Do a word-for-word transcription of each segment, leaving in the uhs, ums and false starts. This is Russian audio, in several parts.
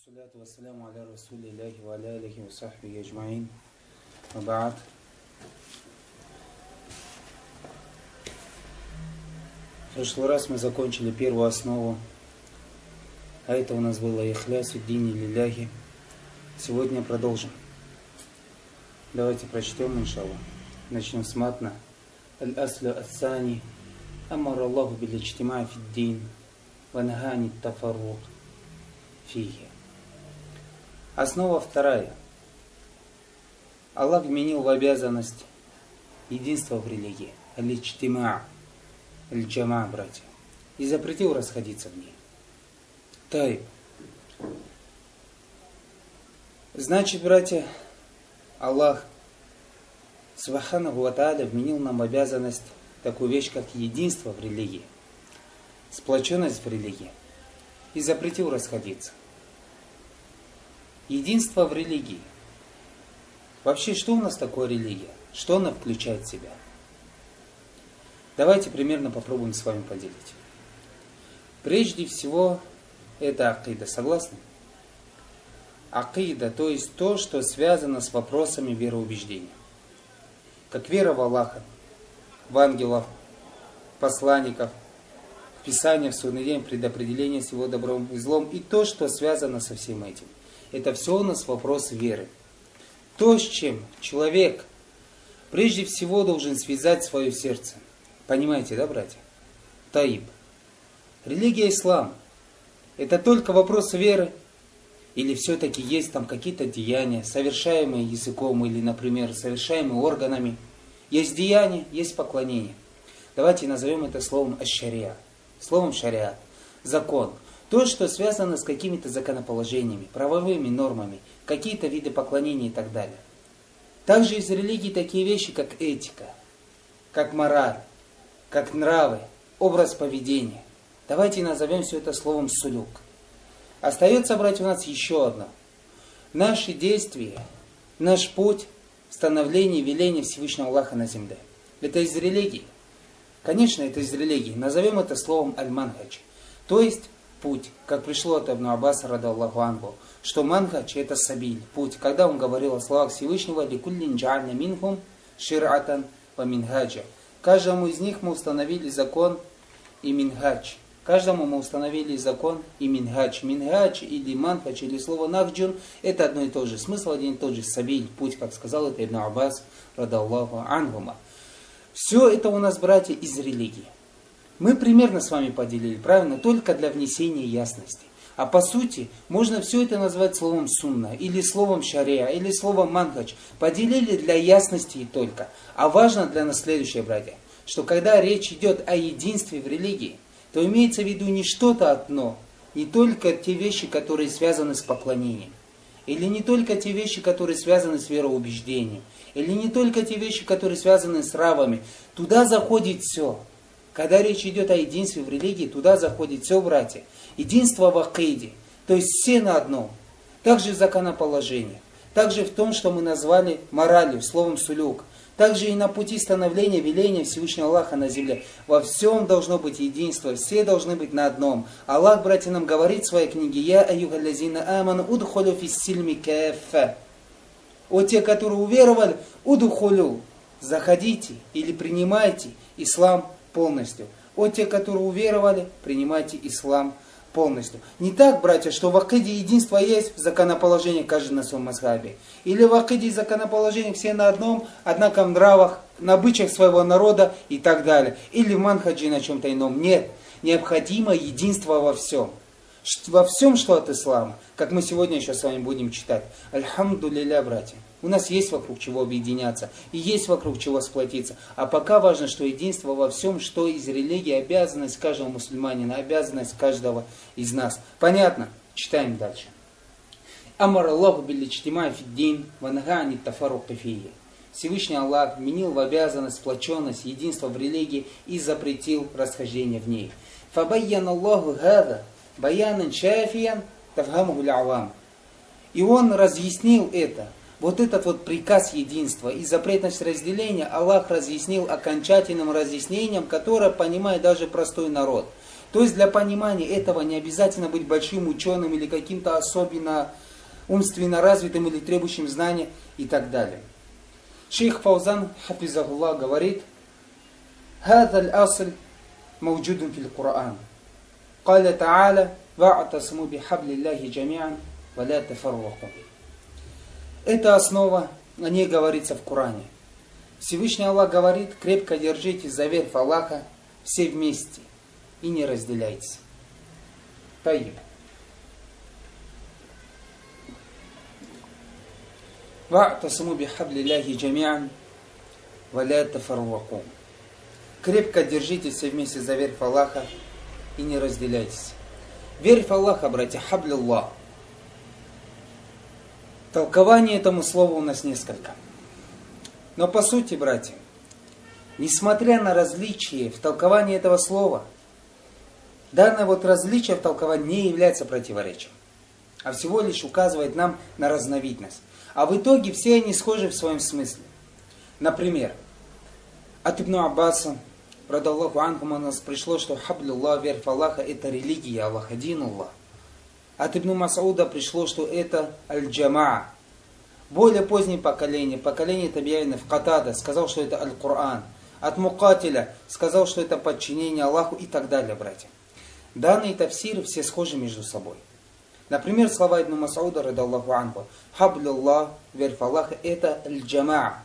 Салату вассаляму аля расулиллахи ва аля алихи ва сахбихи аджмаин. Ва ба'д. В прошлый раз мы закончили первую основу, а это у нас было ихлясу дини лилляхи. Сегодня продолжим. Давайте прочтем, иншаллах. Начнем с матна. Аль-аслю ас-сани амар Аллаху биль-иджтима'i фид-дин ва нахани ат-тафаррук фихи. Основа вторая. Аллах вменил в обязанность единства в религии. Аль-иджтима', аль-джама', братья. И запретил расходиться в ней. Тай. Значит, братья, Аллах Субханаху ва Тааля вменил нам в обязанность такую вещь, как единство в религии, сплоченность в религии. И запретил расходиться. Единство в религии. Вообще, что у нас такое религия? Что она включает в себя? Давайте примерно попробуем с вами поделить. Прежде всего, это акида. Согласны? Акида, то есть то, что связано с вопросами вероубеждения. Как вера в Аллаха, в ангелов, посланников, в Писание, в судный день, предопределение всего добром и злом, и то, что связано со всем этим. Это все у нас вопрос веры. То, с чем человек прежде всего должен связать свое сердце. Понимаете, да, братья? Таиб. Религия ислам. Это только вопрос веры? Или все-таки есть там какие-то деяния, совершаемые языком или, например, совершаемые органами? Есть деяния, есть поклонение. Давайте назовем это словом аш-шариа. Словом шариат. Закон. То, что связано с какими-то законоположениями, правовыми нормами, какие-то виды поклонения и так далее. Также из религии такие вещи, как этика, как мораль, как нравы, образ поведения. Давайте назовем все это словом сулюк. Остается, братья, у нас еще одно. Наши действия, наш путь становления и веления Всевышнего Аллаха на земле. Это из религии. Конечно, это из религии. Назовем это словом аль-манхадж. То есть путь, как пришло от Ибн Аббаса, радаллаху анху, что манхадж это сабиль, путь. Когда он говорил о словах Всевышнего, ликуллин джа'альна минхум шир'атан ва минхаджа. Каждому из них мы установили закон и минхадж. Каждому мы установили закон и минхадж. Минхадж или манхадж или слово нахджун это одно и то же. Смысл один и тот же. Сабиль, путь, как сказал это Ибн Аббас, радаллаху анхума. Все это у нас, братья, из религии. Мы примерно с вами поделили, правильно? Только для внесения ясности. А по сути, можно все это назвать словом сунна, или словом шариа, или словом манхадж. Поделили для ясности и только. А важно для нас следующее, братья, что когда речь идет о единстве в религии, то имеется в виду не что-то одно, не только те вещи, которые связаны с поклонением, или не только те вещи, которые связаны с вероубеждением, или не только те вещи, которые связаны с нравами. Туда заходит все. Когда речь идет о единстве в религии, туда заходит все, братья. Единство в акиде, то есть все на одном. Также в законоположении, также в том, что мы назвали моралью, словом сулюк. Также и на пути становления веления Всевышнего Аллаха на земле. Во всем должно быть единство, все должны быть на одном. Аллах, братья, нам говорит в своей книге: «Я аюхаллазина аману удхулю фиссильми каффа». О те, которые уверовали, удхулю, заходите или принимайте ислам полностью. О те, которые уверовали, принимайте ислам полностью. Не так, братья, что в акиде единство есть, в законоположении каждый на своем мазхабе. Или в акиде и законоположении все на одном, однако в нравах, на обычаях своего народа и так далее. Или в манхаджи на чем-то ином. Нет. Необходимо единство во всем. Во всем, что от ислама. Как мы сегодня еще с вами будем читать. Альхамдулилля, братья. У нас есть вокруг чего объединяться. И есть вокруг чего сплотиться. А пока важно, что единство во всем, что из религии, обязанность каждого мусульманина, обязанность каждого из нас. Понятно? Читаем дальше. Амар Аллаху биль-иджтима'i фид-дин ва нахани ат-тафаррук фихи. Всевышний Аллах вменил в обязанность сплоченность, единство в религии и запретил расхождение в ней. Фабайян Аллаху хада баянан шафиян тафхамуху л'авам. И он разъяснил это. Вот этот вот приказ единства и запретность разделения Аллах разъяснил окончательным разъяснением, которое понимает даже простой народ. То есть для понимания этого не обязательно быть большим ученым или каким-то особенно умственно развитым или требующим знания и так далее. Шейх Фаузан, хафизахуллах, говорит: «Хаза аль-асль мауджудун фил Кур'ан. Каля та'аля ва'тасму бихабли Аллахи джами'ан ва ля тафарраку». Эта основа, о ней говорится в Коране. Всевышний Аллах говорит: крепко держитесь за верх Аллаха все вместе и не разделяйтесь. Таиб. Ва'тасму бихабли Аллахи джами'ан ва ля тафарраку. Крепко держитесь все вместе за верх Аллаха и не разделяйтесь. Верх Аллаха, братья, хаблилlah. Толкование этому слову у нас несколько. Но по сути, братья, несмотря на различия в толковании этого слова, данное вот различие в толковании не является противоречием, а всего лишь указывает нам на разновидность. А в итоге все они схожи в своем смысле. Например, от Ибн Аббаса, радаллаху анхум, у нас пришло, что хаблилlah, верх Аллаха, это религия Аллаха, дин Аллах. От Ибн Мас'уда пришло, что это аль-джамаа. Более позднее поколение, поколение табиинов, Катада, сказал, что это аль-Кур'ан. От Мукатиля сказал, что это подчинение Аллаху и так далее, братья. Данные тафсиры все схожи между собой. Например, слова Ибн Мас'уда, радаллаху анху: хаблилlah, верх Аллаха, это аль-джамаа.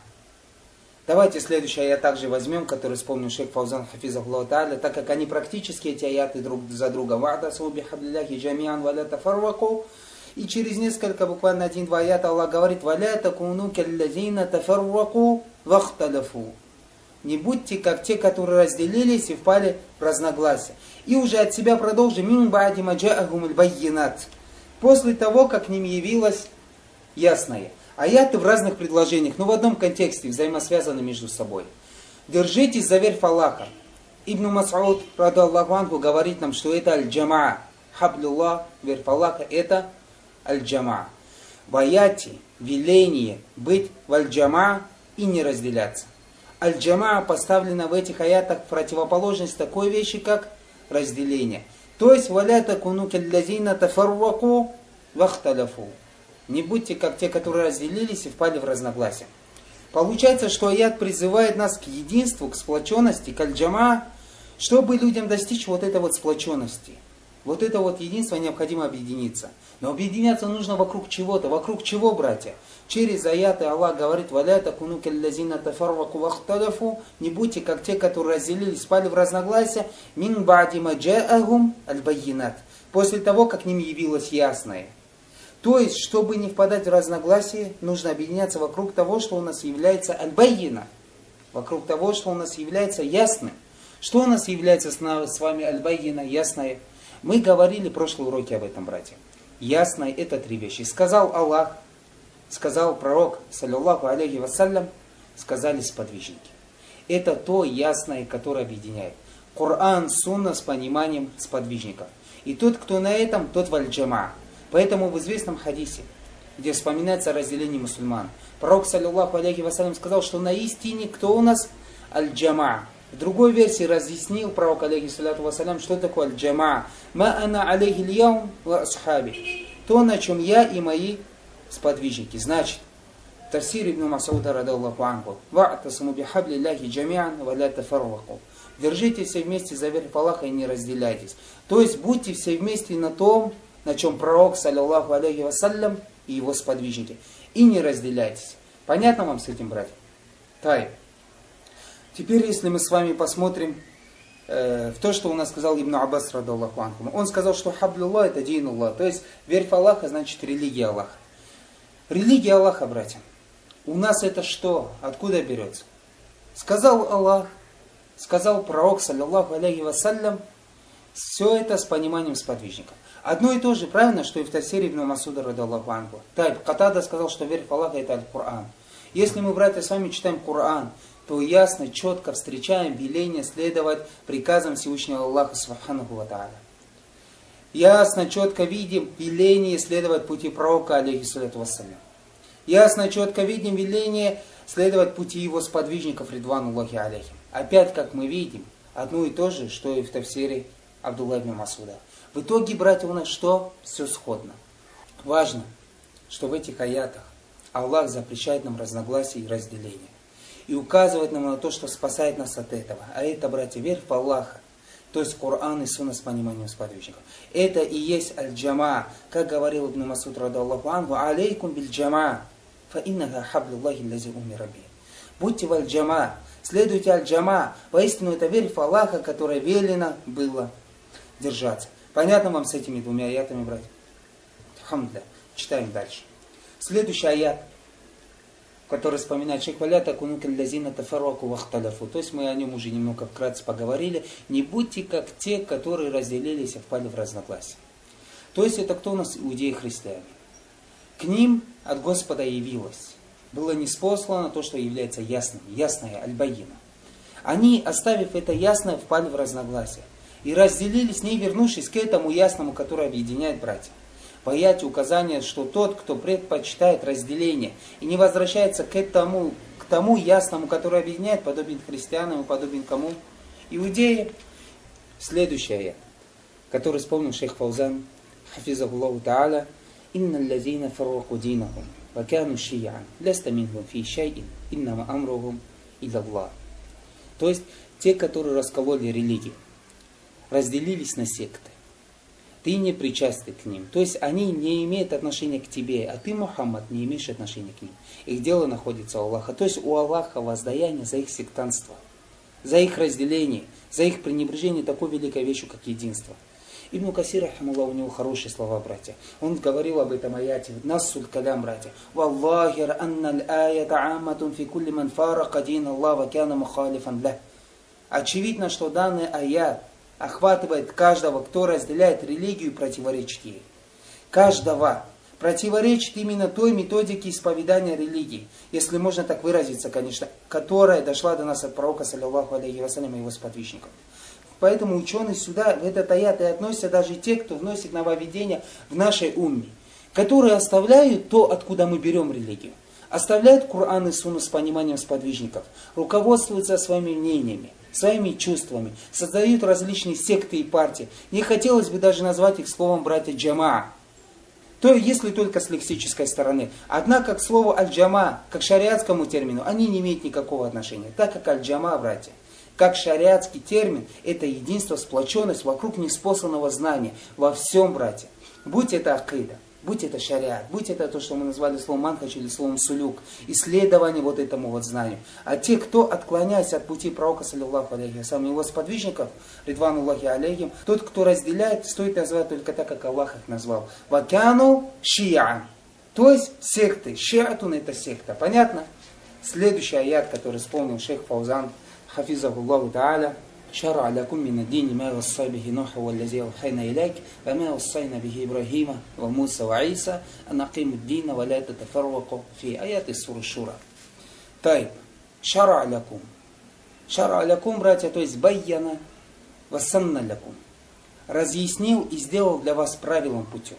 Давайте следующий аят также возьмем, который вспомнил шейх Фаузан, хафизахуллаху тааля, так как они практически, эти аяты, друг за другом. Ва'тасму бихаблиллахи джами'ан ва ля тафарраку. И через несколько, буквально один-два аята, Аллах говорит: ва ля такуну каллазина тафарраку вахталафу. Не будьте как те, которые разделились и впали в разногласия. И уже от себя продолжим: мин ба'ди ма джа'ахум аль-баййинат. После того, как к ним явилось ясное. Аяты в разных предложениях, но в одном контексте, взаимосвязаны между собой. Держитесь за верх Аллаха. Ибн Мас'уд, радаллаху анху, говорит нам, что это аль-джамаа. Хаблилlah, верх Аллаха, это аль-джамаа. В аяте веление быть в аль-джамаа и не разделяться. Аль-джамаа поставлена в этих аятах в противоположность такой вещи, как разделение. То есть, валя такуну каллазина тафарраку вахталафу. Не будьте как те, которые разделились и впали в разногласия. Получается, что аят призывает нас к единству, к сплоченности, к аль-джамаа, чтобы людям достичь вот этой вот сплоченности. Вот это вот единство необходимо объединиться. Но объединяться нужно вокруг чего-то. Вокруг чего, братья? Через аяты Аллах говорит: «Валя такуну каллазина тафарраку вахталафу». Не будьте как те, которые разделились, спали в разногласия. Мин ба'ди ма джа'ахум аль-баййинат. После того, как к ним явилось ясное. То есть, чтобы не впадать в разногласия, нужно объединяться вокруг того, что у нас является аль-баййина. Вокруг того, что у нас является ясным. Что у нас является с вами аль-баййина, ясное? Мы говорили в прошлом уроке об этом, братья. Ясное — это три вещи. Сказал Аллах, сказал пророк, саллаллаху алейхи вассалям, сказали сподвижники. Это то ясное, которое объединяет. Коран, сунна с пониманием сподвижников. И тот, кто на этом, тот валь-джамаа. Поэтому в известном хадисе, где вспоминается разделение мусульман, пророк, саллаллаху алейхи вассалям, сказал, что на истине кто у нас? Аль-джамаа. В другой версии разъяснил пророк, алейхи саллату вассалям, что такое аль-джамаа. Ма ана алейхи льяум ва асхаби. То, на чем я и мои сподвижники. Значит, тафсир Ибн Мас'уда, радаллаху анху: ва'тасму бихаблиллахи джами'ан ва ля тафарраку. Держитесь все вместе за верх Аллаха и не разделяйтесь. То есть будьте все вместе на том, на чем пророк, саллаллаху алейхи вассалям, и его сподвижники. И не разделяйтесь. Понятно вам с этим, братья? Тай. Теперь, если мы с вами посмотрим э, в то, что у нас сказал Ибн Аббас, радаллаху анху. Он сказал, что хаблилlah — это дин Аллах. То есть, верь в Аллаха, значит, религия Аллаха. Религия Аллаха, братья. У нас это что? Откуда берется? Сказал Аллах, сказал пророк, саллаллаху алейхи вассалям. Все это с пониманием сподвижников. Одно и то же, правильно, что и в тафсире Ибн Мас'уда, радаллаху анху. Тайб, Катада сказал, что верь в Аллаха — это аль-Кур'ан. Если мы, братья, с вами читаем Кур'ан, то ясно, четко встречаем веление следовать приказам Всевышнего Аллаха, субханаху ва тааля. Ясно, четко видим веление следовать пути пророка, алейхи салату вассалям. Ясно, четко видим веление следовать пути его сподвижников, ридвануллахи алейхим. Опять, как мы видим, одно и то же, что и в тафсире Абдулла ибн Масуда. В итоге, братья, у нас что? Все сходно. Важно, что в этих аятах Аллах запрещает нам разногласия и разделения. И указывает нам на то, что спасает нас от этого. А это, братья, вера в Аллаха. То есть Коран и Сунна с пониманием сподвижников. Это и есть аль-джама. Как говорил Ибн Масуд, ради Аллаху анху, алейкум биль-джама, фа иннага хаблюллахи лази умира би. Будьте в аль-джама, следуйте аль-джама. Воистину это вера в Аллаха, которая велено было держаться. Понятно вам с этими двумя аятами, братья? Хамдля. Читаем дальше. Следующий аят, который вспоминает шейх Валята, кунукаллазина тафарраку вахталяфу. То есть мы о нем уже немного вкратце поговорили. Не будьте как те, которые разделились и впали в разногласия. То есть это кто у нас? Иудеи и христиане. К ним от Господа явилось. Было ниспослано то, что является ясным. Ясное, аль-баяна. Они, оставив это ясное, впали в разногласия. И разделились, не вернувшись к этому ясному, который объединяет братьев. В аяте указание, что тот, кто предпочитает разделение и не возвращается к тому, к тому ясному, который объединяет, подобен христианам и подобен кому? Иудеям. Следующий аят, который вспомнил шейх Фаузан, хафизахуллаху та'аля, «Инна лазина фарраку динахум, вакану шиян, ляста минхум фи шайин, иннама амрухум илаллах». То есть, те, которые раскололи религию, разделились на секты. Ты не причастен к ним. То есть они не имеют отношения к тебе, а ты, Мухаммад, не имеешь отношения к ним. Их дело находится у Аллаха. То есть у Аллаха воздаяние за их сектантство, за их разделение, за их пренебрежение такой великой вещью, как единство. Ибн Касир, рахималлах, у него хорошие слова, братья. Он говорил об этом аяте. Нассуль калям, братья. Валлахир анналь аята амматун фи кулли ман фарака дин Аллах ва кяна мухалифан ля. Очевидно, что данный аят охватывает каждого, кто разделяет религию и противоречит ей. Каждого противоречит именно той методике исповедания религии, если можно так выразиться, конечно, которая дошла до нас от пророка, саллаллаху алейхи вассалям, и его сподвижников. Поэтому ученые сюда, в этот аят, и относятся даже те, кто вносит нововведения в нашей умме, которые оставляют то, откуда мы берем религию. Оставляют Коран и Сунну с пониманием сподвижников, руководствуются своими мнениями, своими чувствами, создают различные секты и партии. Не хотелось бы даже назвать их словом братья джамаа. То если только с лексической стороны. Однако к слову аль-джама, как шариатскому термину, они не имеют никакого отношения. Так как аль-джама, братья, как шариатский термин, это единство, сплоченность вокруг неспосланного знания во всем, братья. Будь это акида, будь это шариат, будь это то, что мы назвали словом манхадж или словом сулюк, исследование вот этому вот знанию. А те, кто, отклоняясь от пути пророка, саллиллаху алейхи вассалям, его сподвижников, ридвануллахи алейхим, тот, кто разделяет, стоит назвать только так, как Аллах их назвал. Вакяну шияан. То есть секты. Шиатун это секта. Понятно? Следующий аят, который вспомнил шейх Фаузан, хафизахуллаху та'аля. شرع لكم من الدين ما وصى به نوح والذي أوحينا إليك وما وصينا به إبراهيم وموسى وعيسى أن أقيموا الدين ولا تتفرقوا في آيات سورة الشورى. طيب شرع لكم شرع لكم, братья, то есть байяна вассанна лякум, разъяснил и сделал для вас правилным путем.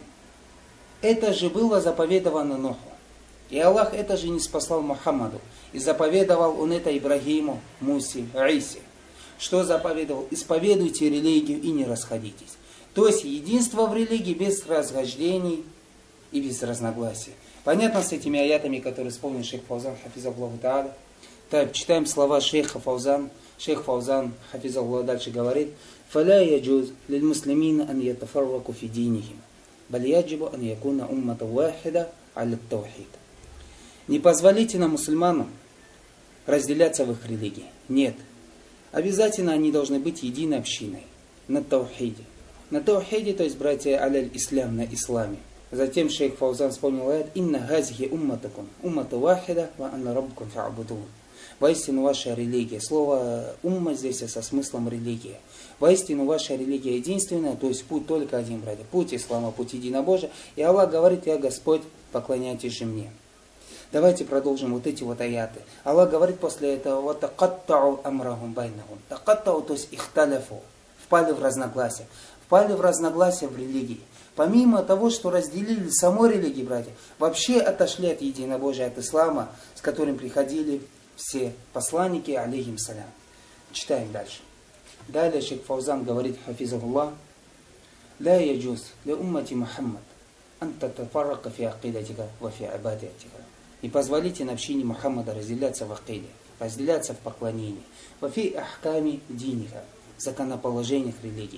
Это же было заповедовано Нуху. И Аллах это же не спасал Мухаммаду. И заповедовал он это Ибрагиму, Мусе, Исе. Что заповедовал? Исповедуйте религию и не расходитесь. То есть единство в религии без расхождений и без разногласий. Понятно с этими аятами, которые вспомнил шейх Фаузан, хафизахуллаху та'аля? Так, читаем слова шейха Фаузан. Шейх Фаузан, хафизахуллаху, дальше говорит: «Фаля яджуз лиль муслимина ан ятафарраку фи динихим, баль яджибу ан якуна уммата вахида аля таухид». Не позволите на мусульманам разделяться в их религии. Нет. Обязательно они должны быть единой общиной. На таухиде. На таухиде, то есть, братья, аляль ислам, на исламе. Затем шейх Фаузан вспомнил аят: «Инна газихи умматакум, уммата вахида, ва анна раббукум фа'будун». Воистину ваша религия. Слово умма здесь со смыслом религия. Воистину ваша религия единственная, то есть путь только один, братья. Путь ислама, путь единобожия. И Аллах говорит: «Я Господь, поклоняйтесь же мне». Давайте продолжим вот эти вот аяты. Аллах говорит после этого: «Вот такаттау амрахум байнахум». Такаттау, то есть ихталяфу. Впали в разногласия. Впали в разногласия в религии. Помимо того, что разделили самой религии, братья, вообще отошли от единобожия, от ислама, с которым приходили все посланники, алейхим салям. Читаем дальше. Далее шейх Фаузан говорит, хафизахуллах: لا يجوز لأمة محمد أن تتفرق في عقيدتك وفي عبادتك. Не позволите на общине Мухаммада разделяться в акиде, разделяться в поклонении, وفي أحكام دينك, законоположениях религии.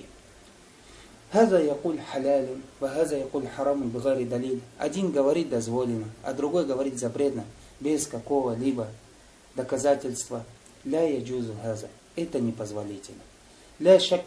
هذا يقول حلال وهذا يقول حرام بغير دليل. Один говорит дозволено, а другой говорит запретно, без какого-либо доказательства. لا يجوز هذا. Это непозволительно. لا شك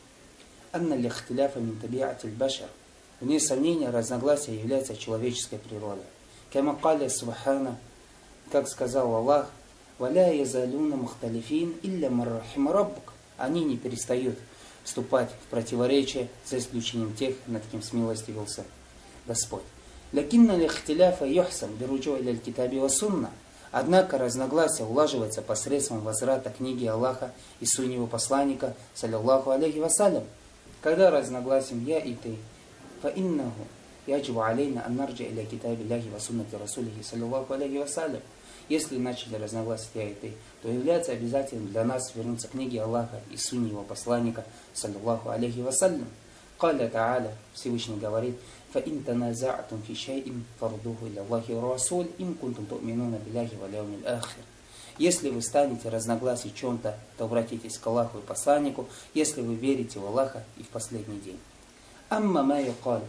أن الاختلاف من طبيعة البشر. Вне сомнения, разногласия являются человеческой природой. كما قال سبحانه, как сказал Аллах: ولا يزالون مختلفين إلا من رحم ربك. Они не перестают вступать в противоречие, за исключением тех, над кем смилостивился Господь. لكن الاختلاف يحسن بالرجوع إلى الكتاب والسنة. Однако разногласия улаживаются посредством возврата книги Аллаха и сунны его посланника, саллаллаху алейхи вассалям. Когда разногласим я и ты, فإنه يجب علينا أن نرجع إلى كتاب الله وسنة رسوله صلى الله عليه وسلم. Если начали разногласить я и ты, то является обязательным для нас вернуться к книге Аллаха и сунне его посланника, саллаллаху алейхи вассалям. قال تعالى, Всевышний говорит: فإن تنازعتم في شيء فردوه إلى الله والرسول إن كنتم تؤمنون بالله واليوم الآخر. Если вы станете разногласить в чем-то, то обратитесь к Аллаху и посланнику, если вы верите в Аллаха и в последний день. Амма ма юкаль.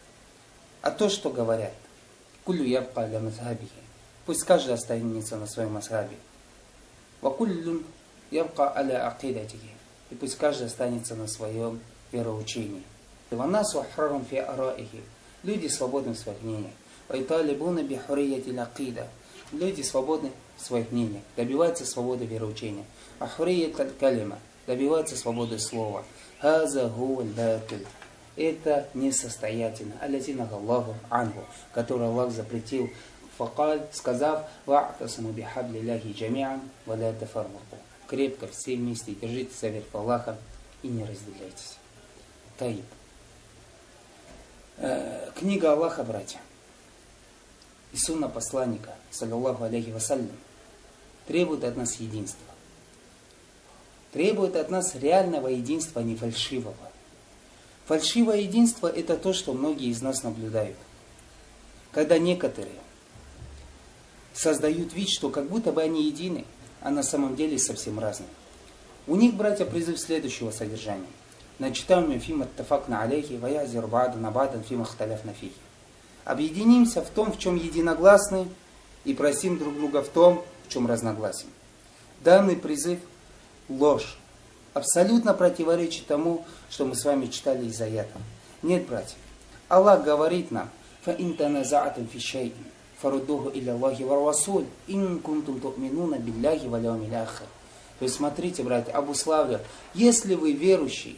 А то, что говорят, куллю ябка аля мазхабихи. Пусть каждый останется на своем мазхабе. Ва куллюн ябка аля акидатихи. И пусть каждый останется на своем вероучении. Ва насу ахрарум фи араихи. Люди свободны в своих мнениях. Ва италибуна би хурияти лакида. Люди свободны в своих мнениях, добиваются свободы вероучения. А хурият аль-калима, добиваются свободы слова. Хаза гуаль батиль. Это несостоятельно. Аллазина Аллаху анху, который Аллах запретил. Факаль, сказав: ва'тасаму бихабли ляхи джами'ан ва ла тафарраку. Крепко все вместе держитесь за верх Аллаха и не разделяйтесь. Таиб. Э, книга Аллаха, братья, и сунна посланника, саллаллаху алейхи вассалям, требует от нас единства. Требует от нас реального единства, а не фальшивого. Фальшивое единство — это то, что многие из нас наблюдают. Когда некоторые создают вид, что как будто бы они едины, а на самом деле совсем разные. У них, братья, призыв следующего содержания. Начитаем фим аттафакна алейхи ва язир ба'дан ба'дан фим ахталяфна фихи. Объединимся в том, в чем единогласны, и просим друг друга в том, в чем разногласим. Данный призыв — ложь. Абсолютно противоречит тому, что мы с вами читали из аята. Нет, братья. Аллах говорит нам: فَإِن تَنَازَعْتُمْ فِي شَيْءٍ فَرُدُّوهُ إِلَى اللَّهِ وَالرَّسُولِ إِن كُنتُمْ تُؤْمِنُونَ بِاللَّهِ وَالْيَوْمِ الْآخِرِ. То есть, смотрите, братья, обуславливаю, если вы верующие,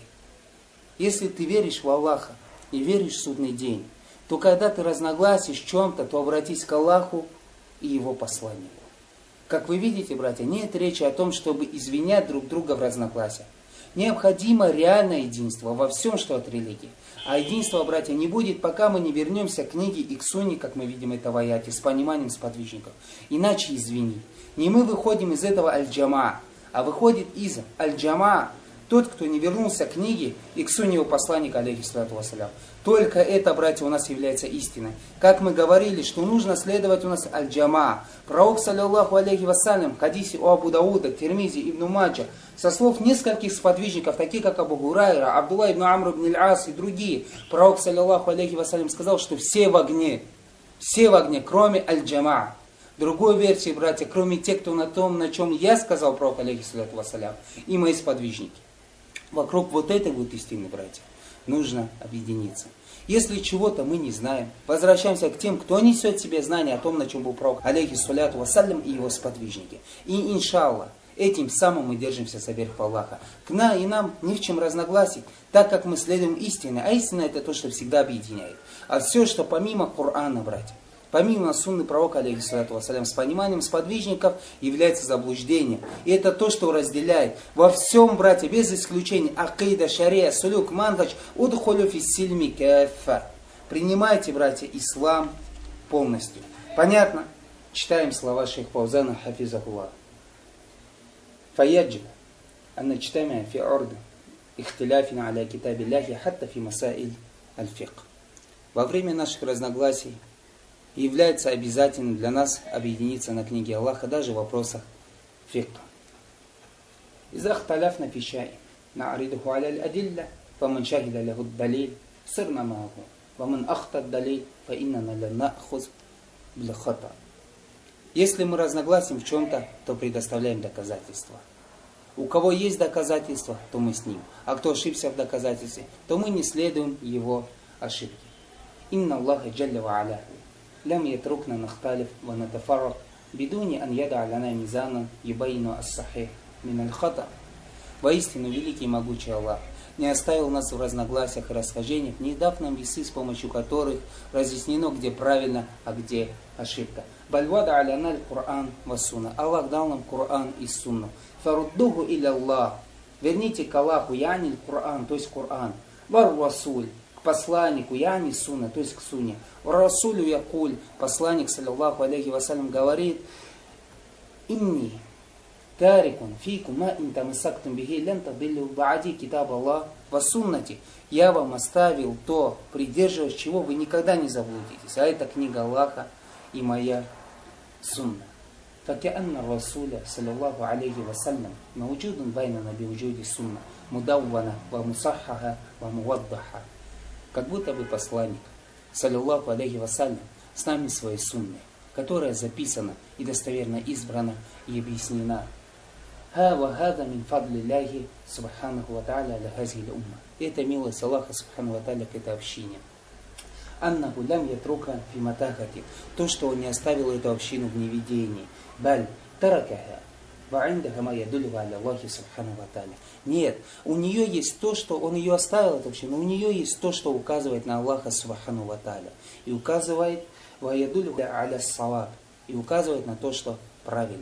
если ты веришь в Аллаха и веришь в судный день, то когда ты разногласишь в чем-то, то обратись к Аллаху и его посланнику. Как вы видите, братья, нет речи о том, чтобы извинять друг друга в разногласиях. Необходимо реальное единство во всем, что от религии. А единство, братья, не будет, пока мы не вернемся к книге и к сунне, как мы видим это в аяте, с пониманием сподвижников. Иначе, извини, не мы выходим из этого аль-джама, а выходит из аль-джама тот, кто не вернулся к книге и к сунне его посланника, алейхиссалату вассалям. Только это, братья, у нас является истиной. Как мы говорили, что нужно следовать у нас аль-джама. Пророк, саллаллаху алейхи вассалям, в хадисе у Абу Дауда, Тирмизи, Ибн Маджа, со слов нескольких сподвижников, таких как Абу Гурайра, Абдулла ибн Амр ибн аль-Ас и другие, пророк, саллаллаху алейхи вассалям, сказал, что все в огне, все в огне, кроме аль-джама. Другой версии, братья, кроме тех, кто на том, на чем я сказал, пророк, алейхиссалату вассалям, и мои сподвижники. Вокруг вот этой вот истины, братья, нужно объединиться. Если чего-то мы не знаем, возвращаемся к тем, кто несет в себе знания о том, на чем был пророк, алейхиссалату вассалям, и его сподвижники. И иншаллах, этим самым мы держимся за верх Аллаха. К нам и нам ни в чем разногласий, так как мы следуем истине. А истина — это то, что всегда объединяет. А все, что помимо Корана, братья, помимо сунны пророка, алейхиссалату вассалям, с пониманием сподвижников, является заблуждением. И это то, что разделяет. Во всем, братья, без исключения, акида, шария, сулюк, манхадж, удхулю фи сильми каффа. Принимайте, братья, ислам полностью. Понятно? Читаем слова шейха Фаузана, хафизахуллах. فيجب أن نجتمع في أرض ихтиляфина аля китабилляхи хатта фи масаиль аль-фикх. Во время наших разногласий является обязательным для нас объединиться на книге Аллаха даже в вопросах фикха. إذا اختلفنا في شيء نعرضه على الأدلة فمن شهد له الدليل صرنا معه ومن أخطأ الدليل فإننا لن نأخذ بالخطأ. Если мы разногласим в чем-то, то предоставляем доказательства. У кого есть доказательства, то мы с ним. А кто ошибся в доказательстве, то мы не следуем его ошибки. Инна Аллаха джалля ва аля лям ятрукна нахталиф ва натафаррак бидуни ан яда аляна мизанан юбайну ас-сахих мин аль-хата. Воистину, великий и могучий Аллах не оставил нас в разногласиях и расхождениях, не дав нам весы, с помощью которых разъяснено, где правильно, а где ошибка. Бальвада аляна аль-Кур'ан ва сунна. Аллах дал нам Кур'ан и сунну. Фаруддуху иля Аллах. Верните к Аллаху, яни аль-Кур'ан, то есть Кур'ан. Вар расуль, к посланнику, яни сунна, то есть к сунне. Вар расулю якуль, посланник, саллаллаху алейхи вассалям, говорит: инни тарикун фикум ма ин тамассактум бихи лан тадиллу ба'ди китаб Аллах ва суннати. Я вам оставил то, придерживаясь чего вы никогда не заблудитесь. А это книга Аллаха и моя сунна. فكأن الرسول صلى الله عليه وسلم موجود بيننا بوجود السنة مدونة ومصححة وموضحة. Как будто бы посланник, саллаллаху алейхи вассалям, с нами своей сунной, которая записана и достоверно избрана и объяснена. Ха ва хада мин фадлиллахи субханаху ва та'аля аля хазихи л-умма. Это милость Аллаха субхану ва та'аля к этой общине. Аннаху лям ятрука фи матахати. То, что он не оставил эту общину в неведении. Баль таракаха ва индаха ма ядуллю аля Аллахи субхану ва та'аля. Нет, у нее есть то, что он ее оставил, эту общину, у нее есть то, что указывает на Аллаха субхану ва та'аля. И указывает ва ядуллю аля ссаваб. И указывает на то, что правильно.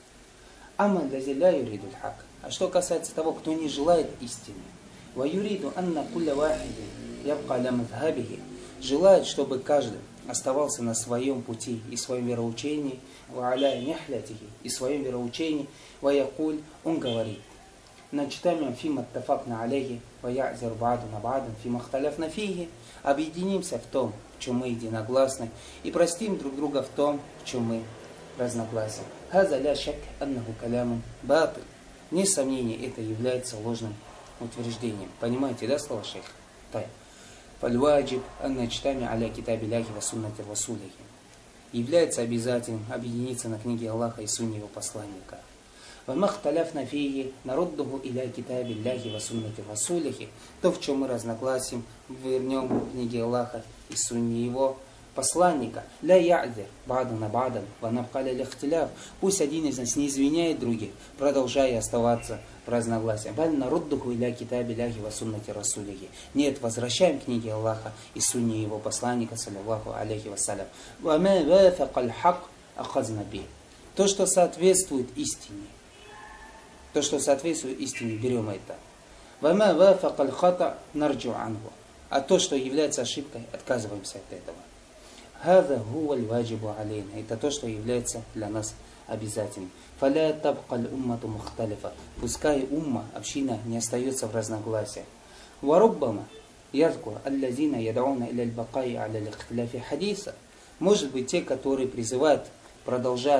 Амма лази ла юридуль хак. А что касается того, кто не желает истины. Ва юриду анна кулля вахиди ябка аля мазхабихи. Желает, чтобы каждый оставался на своем пути и своем вероучении, ва аля нихлятихи, и своем вероучении, ва якуль, он говорит: начитаем фима тафакна алейхи, ва я'зир ба'дуна ба'дан фима хталяфна фихи. Объединимся в том, в чем мы единогласны, и простим друг друга в том, в чем мы разногласны. Хаза ля шак аннаху калямун батил. Нет сомнений, это является ложным утверждением. Понимаете, да, слово шейх? Тай. Фальваджиб анначтами аля китабилляхи ва суннати расулихи. Является обязательным объединиться на книге Аллаха и сунне его посланника. Ва махталяфна фихи народдуху иля китабилляхи ва суннати расулихи. То, в чем мы разногласим, вернем к книге Аллаха и сунне его посланника. Ля я'зир ба'дана ба'дан ва набкаля лихтиляф. Пусть один из нас не извиняет других, продолжая оставаться в разногласиях. Баль наруддуху иля китабилляхи ва суннати расулихи. Нет, возвращаем книги Аллаха и сунне его посланника, саллаллаху алейхи вассалям. Ва ма вафакаль хак ахазна би. То, что соответствует истине. То, что соответствует истине, берем это. Ва ма вафакаль хата нарджу анху. А то, что является ошибкой, отказываемся от этого. Хаза хуа аль-ваджибу алейна. Это то, что является для нас обязательным. Фаля табкаль уммату мухталифа. Пускай умма, община, не остается в разногласиях. Варуббама язкур аллазина ядауна иля аль-бакай аля аль-ихтиляфи хадиса. Может быть, те, которые призывают продолжать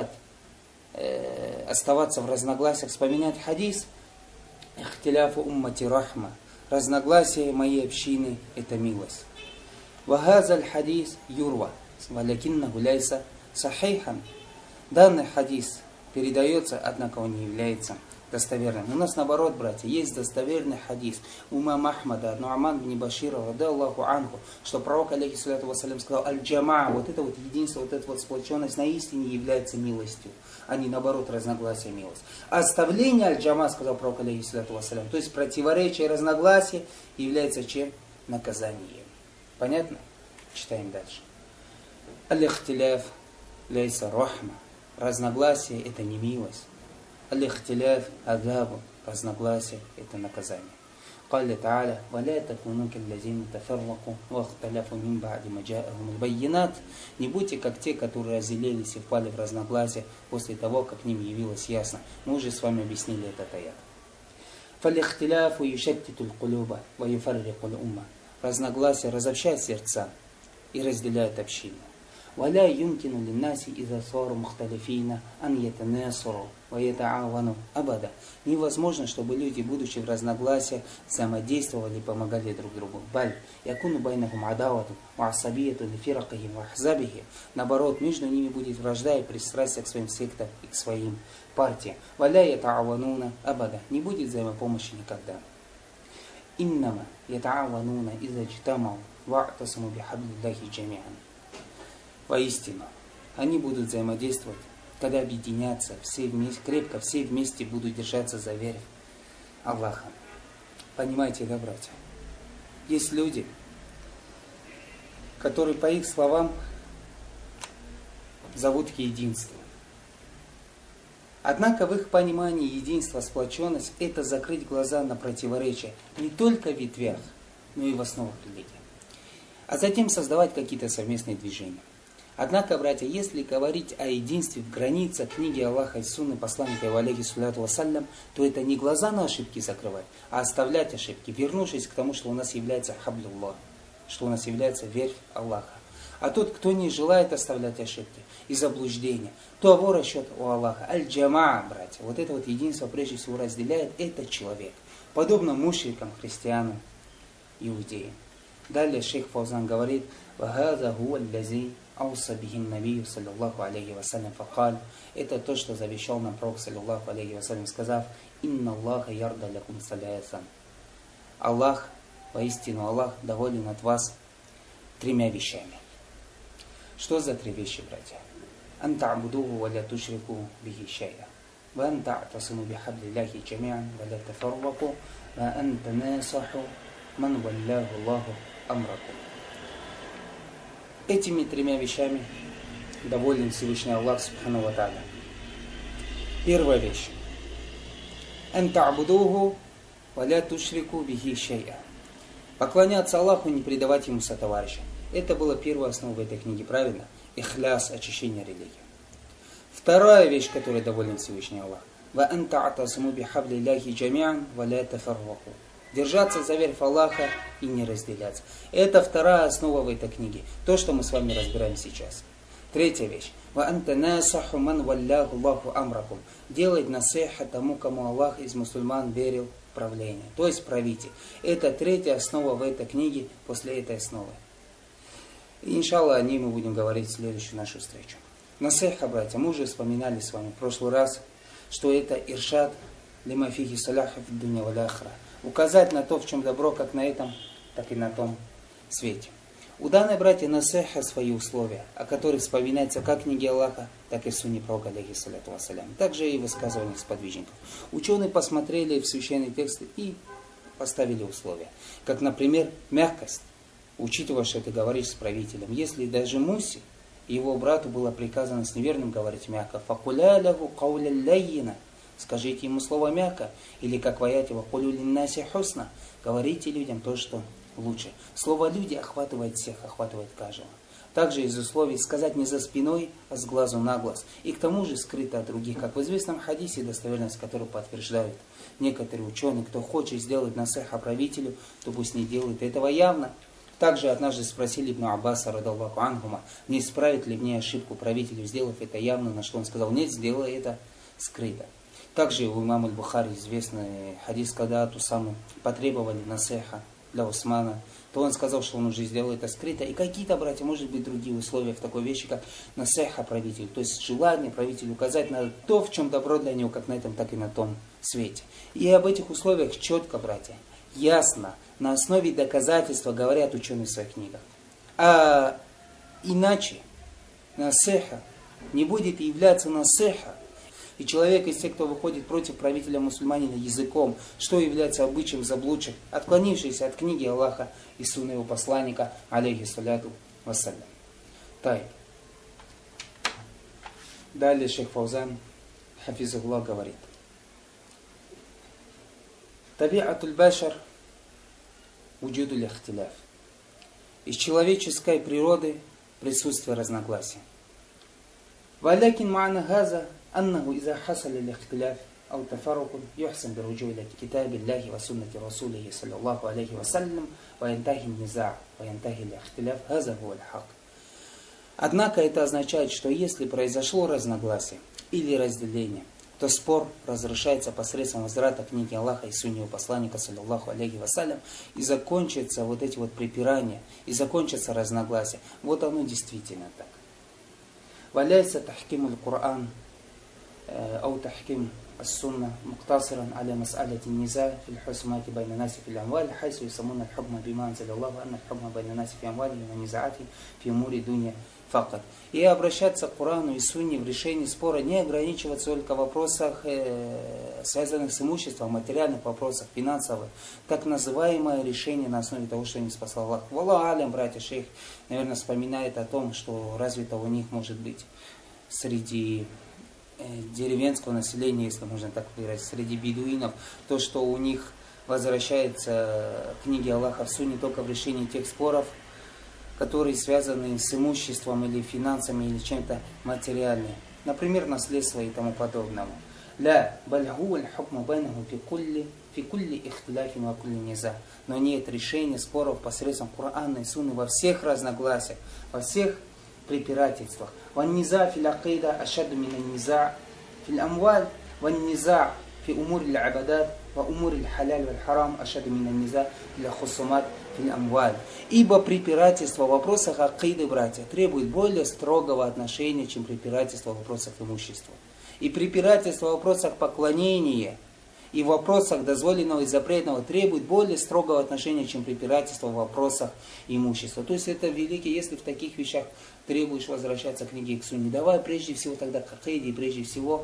э, оставаться в разногласиях, вспоминать хадис. Ихтиляфу уммати рахма. Разногласия моей общины – это милость. Вахаза аль-хадис юрва. Валякиннаху ляйса сахихан. Данный хадис передается, однако он не является достоверным. У нас наоборот, братья, есть достоверный хадис умам Ахмада, Ну'ман бин Башира, радаллаху анху, что пророк, алейхи салату вассалям, сказал: аль-джама, вот это вот единство, вот эта вот сплоченность на истине является милостью, а не наоборот разногласие милость. Оставление аль-джама, сказал пророк, алейхи салату вассалям, то есть противоречие и разногласие является чем? Наказанием. Понятно? Читаем дальше. Аль-ихтиляф ляйса рахма. Разногласие – это не милость. Аль-ихтиляф адабу. Разногласие – это наказание. قال تعالى ولا تكونوا كالذين تفرقوا واختلفوا من بعد ما جاءهم البينات. Не будьте как те, которые разделились и впали в разногласия после того, как к ним явилось ясно. Мы уже с вами объяснили этот аят. فالاختلاف يشتت القلوب ويفرق الأمة. Разногласия разобщают сердца и разделяют общину. ولا يمكن للناس إذا صاروا مختلفين أن يتناصروا ويتعاونوا أبدا. Невозможно, чтобы люди, будучи в разногласиях, взаимодействовали и помогали друг другу. Баль, якуну байнахум адавату, ваасабияту лифиракахим вахзабихи. Наоборот, между ними будет вражда и пристрастие к своим сектам и к своим партиям. Валя ятаавануна абада. Не будет взаимопомощи никогда. Иннама ятаавануна иза джтамау ва'тасаму бихаблиллахи джамиан. Воистину, они будут взаимодействовать, когда объединятся все вместе, крепко все вместе будут держаться за веру Аллаха. Понимаете, да, братья? Есть люди, которые, по их словам, зовут к единству. Однако в их понимании единство, сплоченность – это закрыть глаза на противоречия не только в ветвях, но и в основах религии. А затем создавать какие-то совместные движения. Однако, братья, если говорить о единстве в границах книги Аллаха и Сунны посланника его алейхиссалату вассалям, то это не глаза на ошибки закрывать, а оставлять ошибки, вернувшись к тому, что у нас является хаблюллах, что у нас является верь Аллаха. А тот, кто не желает оставлять ошибки и заблуждения, то его расчет у Аллаха. Аль-джамаа, братья, вот это вот единство прежде всего разделяет этот человек, подобно мушрикам, христианам, иудеям. Далее шейх Фаузан говорит: «Вахаза хуа лази ауса бихин набию саллаллаху алейхи вассалям факаль». Это то, что завещал нам пророк саллаллаху алейхи вассалям, сказав: «Инна Аллаха ярда лякум саляясан». Аллах, воистину Аллах доволен от вас тремя вещами. Что за три вещи, братья? «Ан та'будуху ва ля тушрику бихи шай'a, ва ан та'тасиму бихаблиллахи джами'ан ва ля тафарраку, ва ан танасаху ман валляху Аллаху амраку». Этими тремя вещами доволен Всевышний Аллах Субхану ва Тааля. Первая вещь. «Ан та'будуху ва ля тушрику бихи шай'a». Поклоняться Аллаху и не предавать Ему сотоварища. Это была первая основа в этой книге, правильно? Ихляс, очищение религии. Вторая вещь, которой доволен Всевышний Аллах. «Ва ан та'тасиму бихаблиллахи джами'ан ва ля тафарраку». Держаться за веру Аллаха и не разделяться. Это вторая основа в этой книге. То, что мы с вами разбираем сейчас. Третья вещь. «Ва ан танасаху ман валляху Аллаху амракум». Делать насиха тому, кому Аллах из мусульман верил в правление. То есть правитель. Это третья основа в этой книге после этой основы. И, иншаллах, о ней мы будем говорить в следующую нашу встречу. Насиха, братья, мы уже вспоминали с вами в прошлый раз, что это иршад лима фихи саляха фид дуня валь ахра. Указать на то, в чем добро, как на этом, так и на том свете. У данной, братья, насиха свои условия, о которых вспоминается как в книге Аллаха, так и в сунне пророка, алейхиссалату вассалям. Также и в высказываниях сподвижников. Ученые посмотрели в священные тексты и поставили условия. Как, например, мягкость. Учитывая, что ты говоришь с правителем. Если даже Мусе, его брату было приказано с неверным говорить мягко, «Факуля лягу кауля лайина», скажите ему слово мягко, или как в аяте «Вакулю линнаси хусна», говорите людям то, что лучше. Слово «люди» охватывает всех, охватывает каждого. Также из условий сказать не за спиной, а с глазу на глаз. И к тому же скрыто от других, как в известном хадисе, достоверность которого подтверждают некоторые ученые, кто хочет сделать насиха правителю, то пусть не делает этого явно. Также однажды спросили Ибн Аббаса, радаллаху анхума, не исправит ли мне ошибку правителю, сделав это явно, на что он сказал: нет, сделай это скрыто. Также у имама Аль-Бухари известный хадис, когда Тусаму потребовали насиха для Усмана, то он сказал, что он уже сделал это скрыто. И какие-то, братья, может быть, другие условия в такой вещи, как насиха правителю, то есть желание правителю указать на то, в чем добро для него, как на этом, так и на том свете. И об этих условиях четко, братья, ясно, на основе доказательства говорят ученые в своих книгах. А иначе насиха не будет являться насиха. И человек из тех, кто выходит против правителя мусульманина языком, что является обычаем заблудших, отклонившихся от книги Аллаха и сунны его посланника, алейхиссалату вассалям. Тай. Далее шейх Фаузан, хафизуллах, говорит: табиатуль башар вуджудуль ихтиляф. Из человеческой природы присутствие разногласия. Валякин ма'на газа аннаху иза хасаля лихтиляф أو تفرق يحسن بالرجوع إلى كتاب الله وسنة رسوله صلى الله عليه وسلم وينتهي النزاع وينتهي الاختلاف. هذا هو الحق. Однако это означает, что если произошло разногласие или разделение, то спор разрешается посредством возврата книги Аллаха и сунни посланника, саллаллаху алейхи вассалям, и закончатся вот эти вот припирания, и закончатся разногласия. Вот оно действительно так. Валяйся тахким аль-Кур'ан, ау тахким السنة مقتصرا على مسألة النزاع في الحسمات بين الناس في الأموال حيث يسمون الحكم بما أنزل الله أن الحكم بين الناس في أموالهم ونزاعاتهم في أمور الدنيا факат. И обращаться к Корану и Сунне в решении спора, не ограничиваться только в вопросах, э, связанных с имуществом, материальных вопросах, финансовых. Так называемое решение на основе того, что не спасал Аллах. Валлаху алям, братья, шейх, наверное, вспоминает о том, что развито у них может быть среди э, деревенского населения, если можно так выразить, среди бедуинов, то, что у них возвращается книги Аллаха в Сунне только в решении тех споров, которые связаны с имуществом или финансами или чем-то материальным. Например, наследство и тому подобное. لا بل هو الحكم بينهم في كل في كل اختلاف وكل نزاع. Но нет решения споров посредством Корана и Сунны во всех разногласиях, во всех препирательствах. والنزاع في العقيدة أشد من النزاع في الأموال والنزاع في أمور العبادات وأمور الحلال والحرام أشد من النزاع في الخصومات في الأموال. Ибо препирательство в вопросах акиды, братья, требует более строгого отношения, чем препирательство в вопросах имущества. И препирательство в вопросах поклонения и в вопросах дозволенного и запретного требует более строгого отношения, чем препирательство в вопросах имущества. То есть это великий, если в таких вещах требуешь возвращаться к книге и к Сунне, давай прежде всего тогда к акиде, прежде всего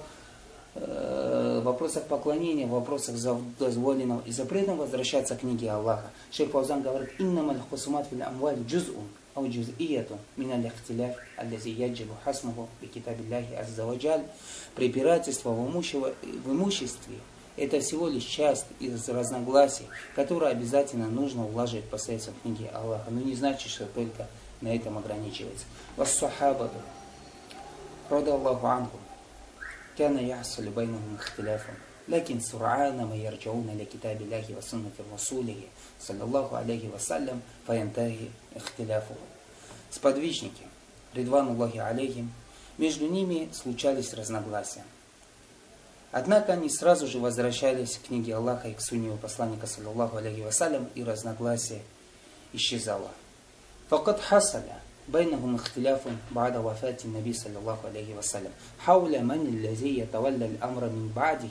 в вопросах поклонения, в вопросах дозволенного и запретного возвращаться к книге Аллаха. Шейх Фаузан говорит: «Иннамаль хусумат фил амвали джуз'ун, ау джуз'iятун, миналь ихтиляф, аллази яджибу хасмуху би китабилляхи азза ва джаль». Препирательство в имуществе – это всего лишь часть из разногласий, которые обязательно нужно улаживать посредством книги Аллаха. Но не значит, что только на этом ограничивается. Вассахабату, рада Аллаху анху, كان يحصل بينهم اختلاف لكن سرعان ما يرجعون لكتاب الله وسنة رسوله صلى الله عليه وسلم فينتهي اختلافه. Сподвижники, ридвануллахи алейхим, между ними случались разногласия. Однако они сразу же возвращались к книге Аллаха и к сунне его посланника саллаллаху алейхи вассалям, и разногласие исчезало. فقد حصل بينهم اختلاف بعد وفاة النبي صلى الله عليه وسلم حول من الذي يتولى الأمر من بعده.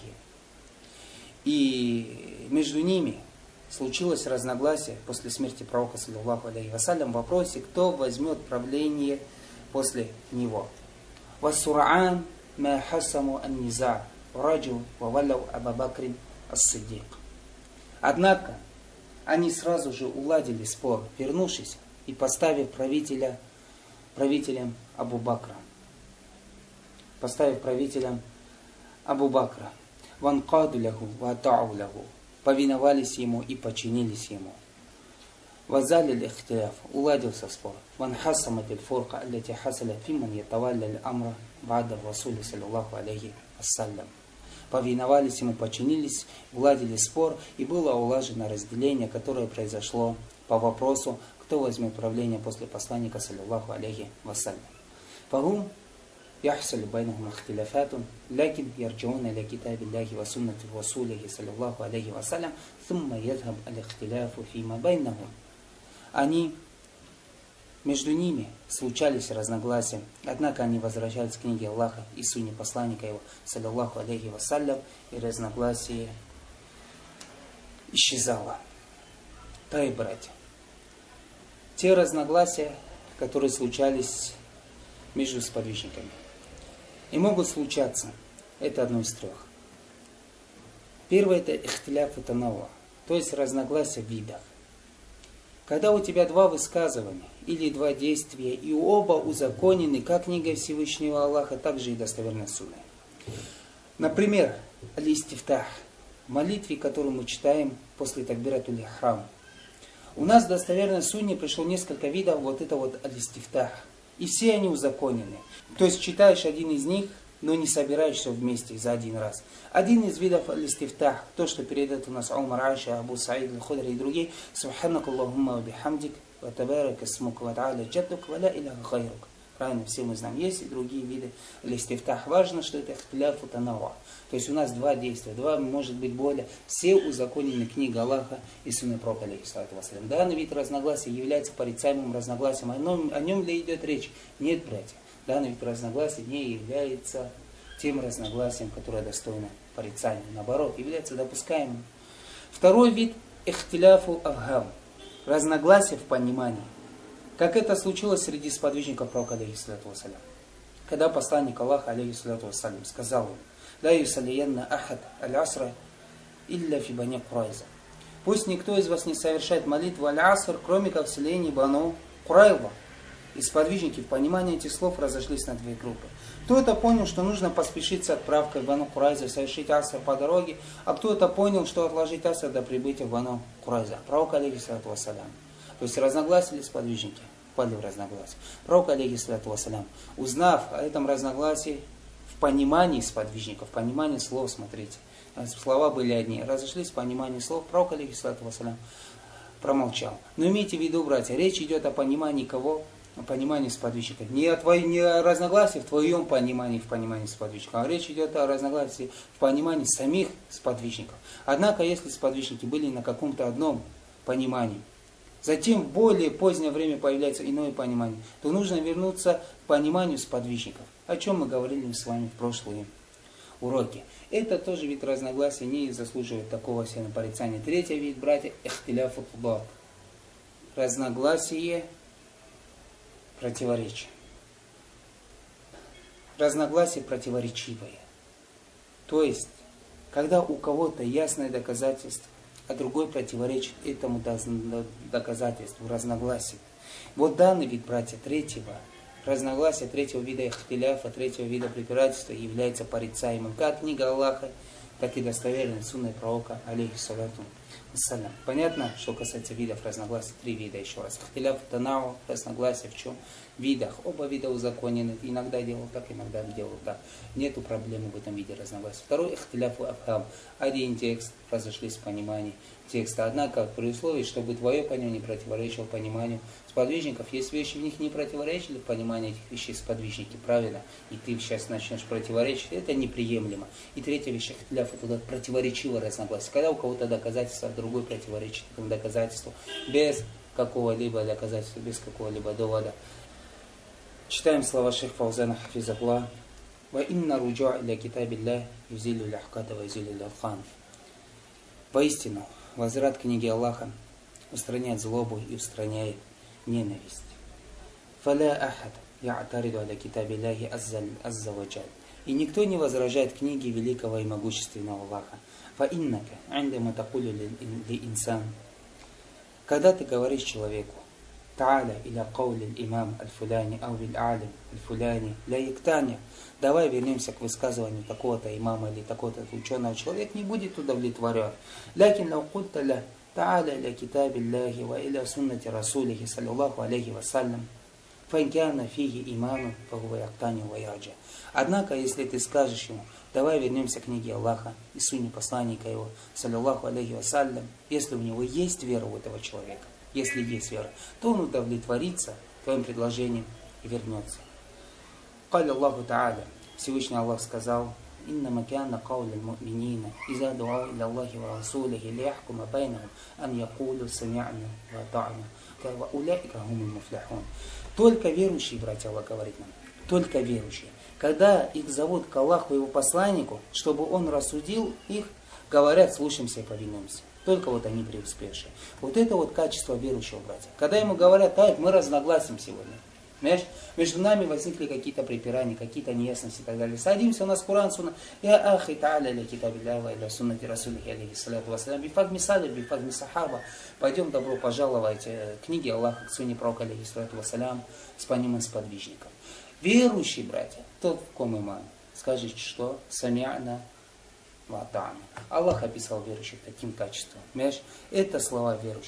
И между ними случилось разногласие после смерти пророка саллаллаху алейхи вассалям в вопросе, кто возьмет правление после него. وَسُرْعَانْ مَا حَسَمُوا النِّزَاعَ وَرَجُوا وَوَلَّوْا أَبَا بَكْرٍ الصِّدِّيقَ. Однако они сразу же уладили спор, вернувшись и поставив правителя, правителем Абу Бакра. Поставив правителем Абу Бакра. Ванкаду лягу, ватау лягу. Повиновались ему и подчинились ему. Вазалил ихтиляф. Уладился спор. Ванхасамат аль-фурка, аллати хасаля фиман ятавалля аль-амра бада расули саллаллаху алейхи ассалям. Повиновались ему, подчинились, уладили спор, и было улажено разделение, которое произошло по вопросу, кто возьмет правление после посланника саллаллаху алейхи вассалям. Фахум яхсалю байнахум ихтиляфатун, лакин ярджауна ля китабиллахи ва суннати расулихи саллаллаху алейхи вассалям, thumма ядхаб аль-ихтиляфу фима байнахум. Они, между ними случались разногласия, однако они возвращались к книге Аллаха и сунне посланника его саллаллаху алейхи вассалям, и разногласие исчезало. Да и братья, те разногласия, которые случались между сподвижниками, и могут случаться, это одно из трех. Первое — это ихтиляф танауа, то есть разногласия в видах. Когда у тебя два высказывания или два действия, и оба узаконены как книгой Всевышнего Аллаха, так же и достоверной сунной. Например, аль-истифтах, молитве, которую мы читаем после такбиратуль ихрам. У нас в достоверной сунне пришло несколько видов вот это вот аль-истифтах. И все они узаконены. То есть читаешь один из них, но не собираешь все вместе за один раз. Один из видов аль-истифтах, то, что передает у нас Умар, Айша, Абу Саид, Аль-Худри и другие, Субханак Аллахумма ва бихамдик, ва табарак исмук, ва та'аля джаддук, ва ла иляха гайрук. Правильно, все мы знаем. Есть и другие виды аль-истифтах. Важно, что это ихтиляфу танауа. То есть у нас два действия, два, может быть, более. Все узаконены книга Аллаха и сунны пророка, алейхиссалату вассалям. Данный вид разногласия является порицаемым разногласием. О нем, о нем ли идет речь? Нет, братья. Данный вид разногласия не является тем разногласием, которое достойно порицания. Наоборот, является допускаемым. Второй вид ихтиляфу авхам. Разногласия в понимании. Как это случилось среди сподвижников пророка, алейхиссалату вассалям. Когда посланник Аллаха, алейхиссалату вассалям, сказал им: «Ла юсалиянна ахад аль-асра илля фи бани Курайза». Пусть никто из вас не совершает молитву аль-аср, кроме как в селении Бану Курайза. И сподвижники в понимании этих слов разошлись на две группы. Кто-то понял, что нужно поспешить с отправкой в Бану Курайза, совершить аср по дороге, а кто-то понял, что отложить аср до прибытия в Бану Курайза. Пророк, алейхиссалату вассалям. То есть разногласили сподвижники, впали в разногласие. Пророк, алейхиссалату вассалям, узнав о этом разногласии в понимании сподвижников, в понимании слов, смотрите, слова были одни, разошлись в понимании слов, пророк, алейхиссалату вассалям, промолчал. Но имейте в виду, братья, речь идет о понимании кого? О понимании сподвижников. Не о, твоей, не о разногласии в твоем понимании, в понимании сподвижников, а речь идет о разногласии в понимании самих сподвижников. Однако, если сподвижники были на каком-то одном понимании, затем в более позднее время появляется иное понимание, то нужно вернуться к пониманию сподвижников, о чем мы говорили с вами в прошлые уроки. Это тоже вид разногласия, не заслуживает такого сильного порицания. Третий вид, братья, ихтиляфу тудат. Разногласие, противоречие. Разногласие противоречивое. То есть, когда у кого-то ясное доказательство, а другой противоречит этому доказательству, разногласию. Вот данный вид, братья, третьего разногласия, третьего вида ихтиляфа, третьего вида препирательства является порицаемым. Как книга Аллаха, так и достоверной сунной пророка, алейхиссалату вассалям. Понятно, что касается видов разногласий? Три вида еще раз. Ихтиляф танау, разногласия в чем? Видах. Оба вида узаконены. Иногда делал так, иногда делал так. Нету проблемы в этом виде разногласий. Второй ихтиляфу афхам. Один текст, разошлись в понимании текста. Однако при условии, чтобы твое понимание не противоречило пониманию сподвижников. Есть вещи, в них не противоречили в понимании этих вещей сподвижники, правильно? И ты сейчас начнешь противоречить, это неприемлемо. И третья вещь, ихтиляф, это противоречивое разногласие. Когда у кого-то доказательство, а другой противоречит этому доказательству без какого-либо доказательства, без какого-либо довода. Читаем слова шейха Фаузана хафизахуллах. «Ва инна руджу'a иля китабилля юзилю ляхката ва юзилю лялхан». Воистину, возврат к книге Аллаха устраняет злобу и устраняет ненависть. «Фаля ахад я'тариду аля китабилляхи азза ва джаль». И никто не возражает книге великого и могущественного Аллаха. «Фа иннака индама такулю ли инсан». Когда ты говоришь человеку: «Та'аля иля каули имам аль-фуляни ау биль-алим аль-фуляни ля яктаня», давай вернемся к высказыванию такого-то имама или такого-то ученого, человек не будет удовлетворен. «Лякин лау культа ля та'аля иля китабилляхи ва иля суннати расулихи саллаллаху алейхи вассалям фанкяна фиги иману фагува яктани ва яджа». Однако, если ты скажешь ему: давай вернемся к книге Аллаха и сунне посланника его, саллаллаху алейхи вассалям, если у него есть вера у этого человека, если есть вера, то он удовлетворится твоим предложением и вернется. Кали Аллаху Та'аля, Всевышний Аллах сказал: «Инна макяна кауля му'минина, иза дуа иля Аллахи ва расулихи лияхкума байнахум, ан якулю сами'на ва та'на, ва уляйка хумуль муфляхун». Только верующие, братья, Аллах говорит нам, только верующие, когда их зовут к Аллаху и его посланнику, чтобы он рассудил их, говорят: слушаемся и повинуемся. Только вот они преуспевшие. Вот это вот качество верующего, братья. Когда ему говорят: так, мы разногласим сегодня. Понимаешь? Между нами возникли какие-то препирания, какие-то неясности и так далее. Садимся, у нас Куран, Сунна. Я ахи та'аля ля китабилляхи ля суннати расулихи алейхи салату вассалям бифагми саля, бифагми сахаба. Пойдем, добро пожаловать к книге Аллаха, к сунне пророка алейхи салату вассалям, с пониманием сподвижников. Верующий, братья, тот, в ком иман, скажет, что сами'на ва та'на. Аллах описал верующих таким качеством. Понимаешь? Это слова верующих.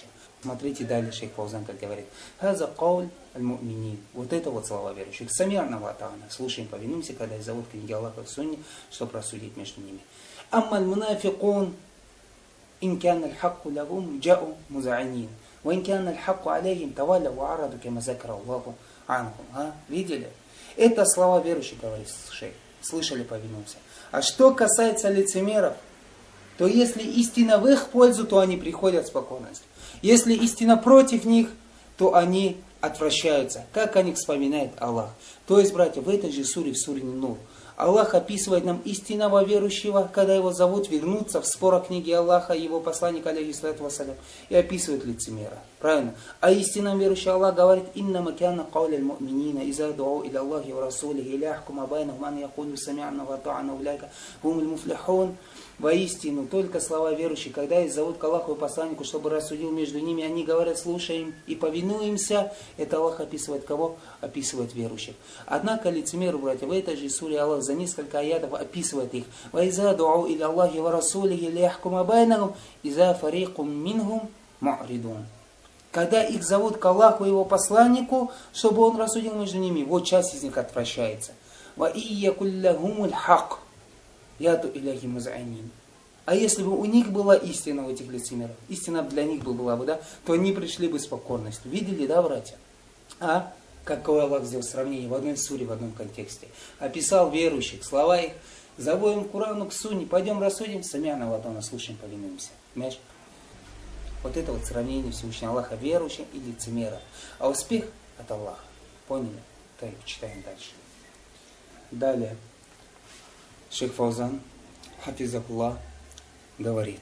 Смотрите далее, шейх Фаузан как говорит. Хаза кауль аль-му'минин. Вот это вот слова верующих. Сами'на ва атa'на. Слушаем, повинуемся, когда их зовут книги Аллаха в сунне, чтобы рассудить между ними. Амма аль-мунафикун ин кан аль-хакку лахум джа'у муза'инин. Ва ин кан аль-хакку алейхим тавалля ва араду кама закара Аллаху анхум. А? Видели? Это слова верующих, говорит шейх. Слышали, повинуемся. А что касается лицемеров, то если истина в их пользу, то они приходят в спокойность. Если истина против них, то они отвращаются. Как о них вспоминает Аллах. То есть, братья, в этой же суре, в суре Нур, Аллах описывает нам истинного верующего, когда его зовут вернуться в спор о книге Аллаха, его посланника, алейхиссалату вассалям, и описывает лицемера. Правильно? А истинном верующий Аллах говорит: «Инна макяна кауля аль-му'минина, иза дуау иля Аллахи ва расулихи, иля ахкума байнахум ан якулю сами'на ва та'на уляйка хумуль муфлихун». Воистину, только слова верующих, когда их зовут к Аллаху и посланнику, чтобы рассудил между ними, они говорят: слушаем и повинуемся. Это Аллах описывает кого? Описывает верующих. Однако лицемеры, братья, в этой же суре Аллах за несколько аятов описывает их. «Ваиза дуау иля Аллахи ва расулихи лияхкума байнахум, иза фарикум минхум ма'ридун». Когда их зовут к Аллаху и его посланнику, чтобы он рассудил между ними, вот часть из них отвращается. «Ва ия куллахумуль хак». Яду иляхи муза'инин. А если бы у них была истина, у этих лицемеров, истина для них бы была бы, да, то они пришли бы с покорностью. Видели, да, братья? А? Какое Аллах сделал сравнение в одной суре, в одном контексте. Описал верующих, слова их. Заводим к Курану, к Сунне, пойдем рассудим, сами'на ва атa'на, слушаем, повинуемся. Понимаешь? Вот это вот сравнение Всевышнего Аллаха верующих и лицемеров. А успех от Аллаха. Поняли? Так, читаем дальше. Далее. Шейх Фаузан, хафизакуллах, говорит: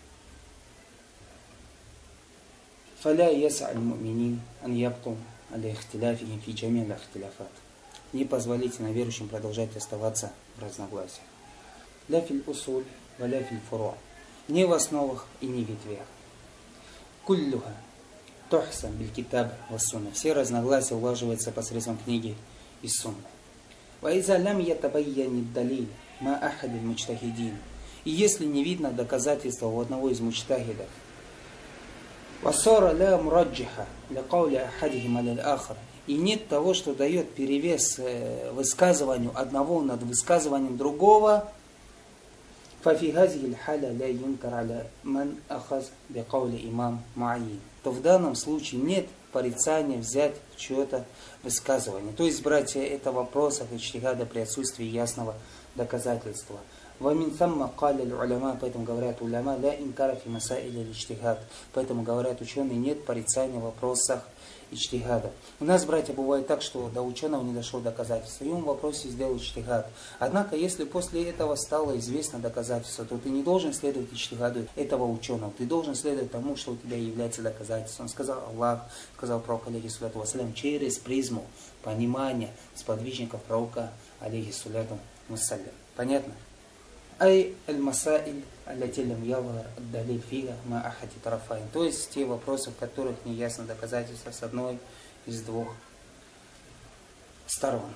«Фаля яса аль-му'минин ан ябку аля ихтиляфихим фи джами аль-ихтиляфат». Не позволите на верующим продолжать оставаться в разногласиях. Ля фил усуль, ва ля фил фуру'. Не в основах и не в ветвях. Куллюха тухсан биль китаб ва сунна. Все разногласия улаживаются посредством книги и сунны. Ва иза лям ятабайяни далиль ма ахадиль муджтахидин. И если не видно доказательства у одного из муджтахидов, васора ля мураджиха ля кауля ахадихим аля ахар, и нет того, что дает перевес высказыванию одного над высказыванием другого, фафи газихиль халя ля юнкар аля ман ахаз би каули имам муайин, то в данном случае нет порицания взять чье-то высказывание. То есть, братья, это в вопросах иджтихада при отсутствии ясного доказательства. وَمِنْ ثَمَّ قَالَ الْعُلَمَاء, поэтому говорят уляма, لا إنكار في مسائل الاجتهاد, поэтому говорят ученые, нет порицания в вопросах иджтихада. У нас, братья, бывает так, что до ученого не дошло доказательство, и он в вопросе сделал иджтихад. Однако, если после этого стало известно доказательство, то ты не должен следовать иджтихаду этого ученого, ты должен следовать тому, что у тебя является доказательством. Он сказал Аллах, сказал пророк, алейхиссалату вассалям, через призму понимания сподвижников пророка, алейхиссалату вассалям. Понятно? Ай аль-масаиль аллати лям явар ад-далиль фига ма ахади тарафайн. То есть те вопросы, в которых не ясно доказательство с одной из двух сторон.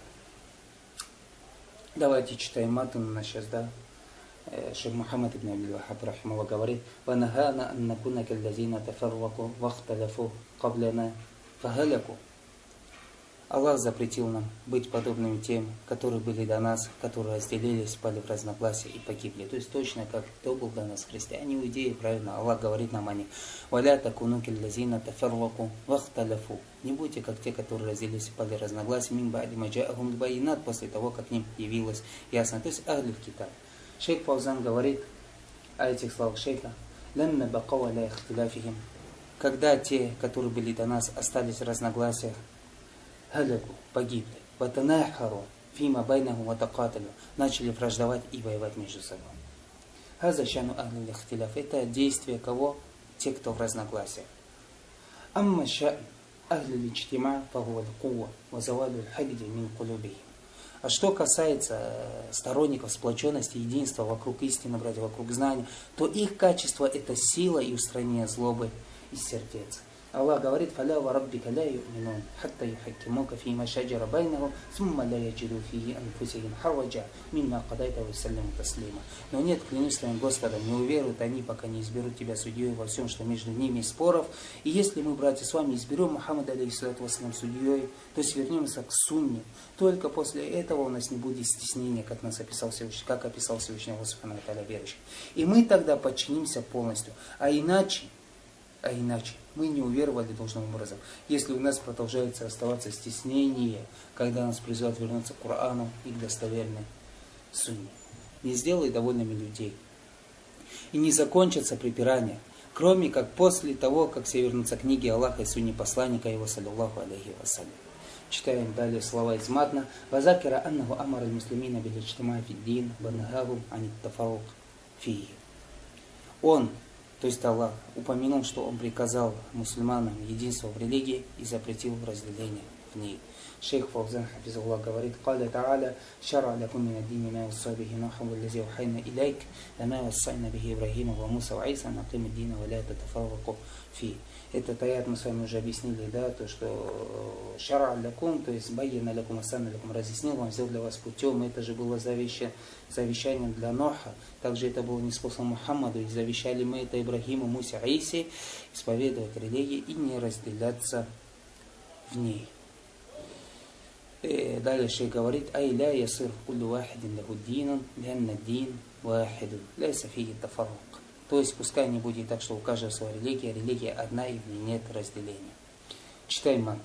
Давайте читаем матан на сейчас, да. Шейх Мухаммад ибн Абдул-Ваххаб рахимахуллах говорит: «Ванахана ан накуна каллазина тафарраку вахталяфу кабляна фахаляку». Аллах запретил нам быть подобными тем, которые были до нас, которые разделились, пали в разногласия и погибли. То есть точно как кто был до нас, христиане, иудеи, правильно, Аллах говорит нам о них. «Валя такуну каллазина тафарраку вахталяфу». Не будьте как те, которые разделились и пали в разногласия, мин ба'ди ма джа'ахум аль-байинат, после того, как к ним явилось ясно. То есть ахль китаб. Шейх Фаузан говорит о этих словах шейха: «Ланна бакау аля ихтиляфихим». Когда те, которые были до нас, остались в разногласиях, халяку, погибли, ватанахару, фима байнаху ватакаталю, начали враждовать и воевать между собой. Хаза шану ахлил ихтиляф, это действие кого? Те, кто в разногласиях. Амма ша'н ахлил иджтима фахуа аль-кува ва завалю аль-хагди мин кулубихим. А что касается сторонников сплоченности, единства вокруг истины, братья, вокруг знания, то их качество — это сила и устранение злобы из сердец. Аллах говорит: «Фаля ва раббика ля ю'минун, хатта юхаккимука фима шаджара байнахум, сумма ля яджиду фихи анфусихим харваджа, мимма кадайта ва юсаллиму таслима». Но нет, клянусь твоим Господом, не уверуют они, пока не изберут тебя судьей во всем, что между ними споров. И если мы, братья, с вами изберем Мухаммада алейхиссалату вассалям судьей, то свернемся к сунне. Только после этого у нас не будет стеснения, как нас описал Всевышний, как описал Всевышний Аллах субхану ва тааля верующих. И мы тогда подчинимся полностью. А иначе, а иначе мы не уверовали должным образом. Если у нас продолжается оставаться стеснение, когда нас призывают вернуться к Корану и к достоверной сунне. Не сделай довольными людей. И не закончатся припирания, кроме как после того, как все вернутся к книге Аллаха и сунне посланника его, саллиллаху алейхи вассалям. Читаем далее слова из матна. «Вазакира аннаху амар аль-муслимина биль-иджтима'i фид-дин, баннахахум анит-тафаррук фии». Он, то есть Аллах, упомянул, что Он приказал мусульманам единство в религии и запретил разделение в ней. Шейх Фаузан хафизаллах говорит: «Каля та'аля, шара лякум мин ад-дини ма васса бихи нуху валлази ухайна илайк, лама вассайна бихи Ибрахима ва Муса ва Иса, наким ад-дина ва ля татафарраку фи». Этот аят мы с вами уже объяснили, да, то, что шара лякум, то есть байяна лякум, асана лякум, разъяснил вам, взял для вас путем. Это же было завещание, завещание для Ноха. Также это было неспослано Мухаммаду. И завещали мы это Ибрахиму, Мусе, Аисе, исповедовать религии и не разделяться в ней. И далее шейх говорит: «Ай ля ясир куллю вахидин лаху динан, лянна дин вахидун, ляйса фиги тафаррук». То есть пускай не будет так, что у каждого своя религия, религия одна и в ней нет разделения. Читаем мат.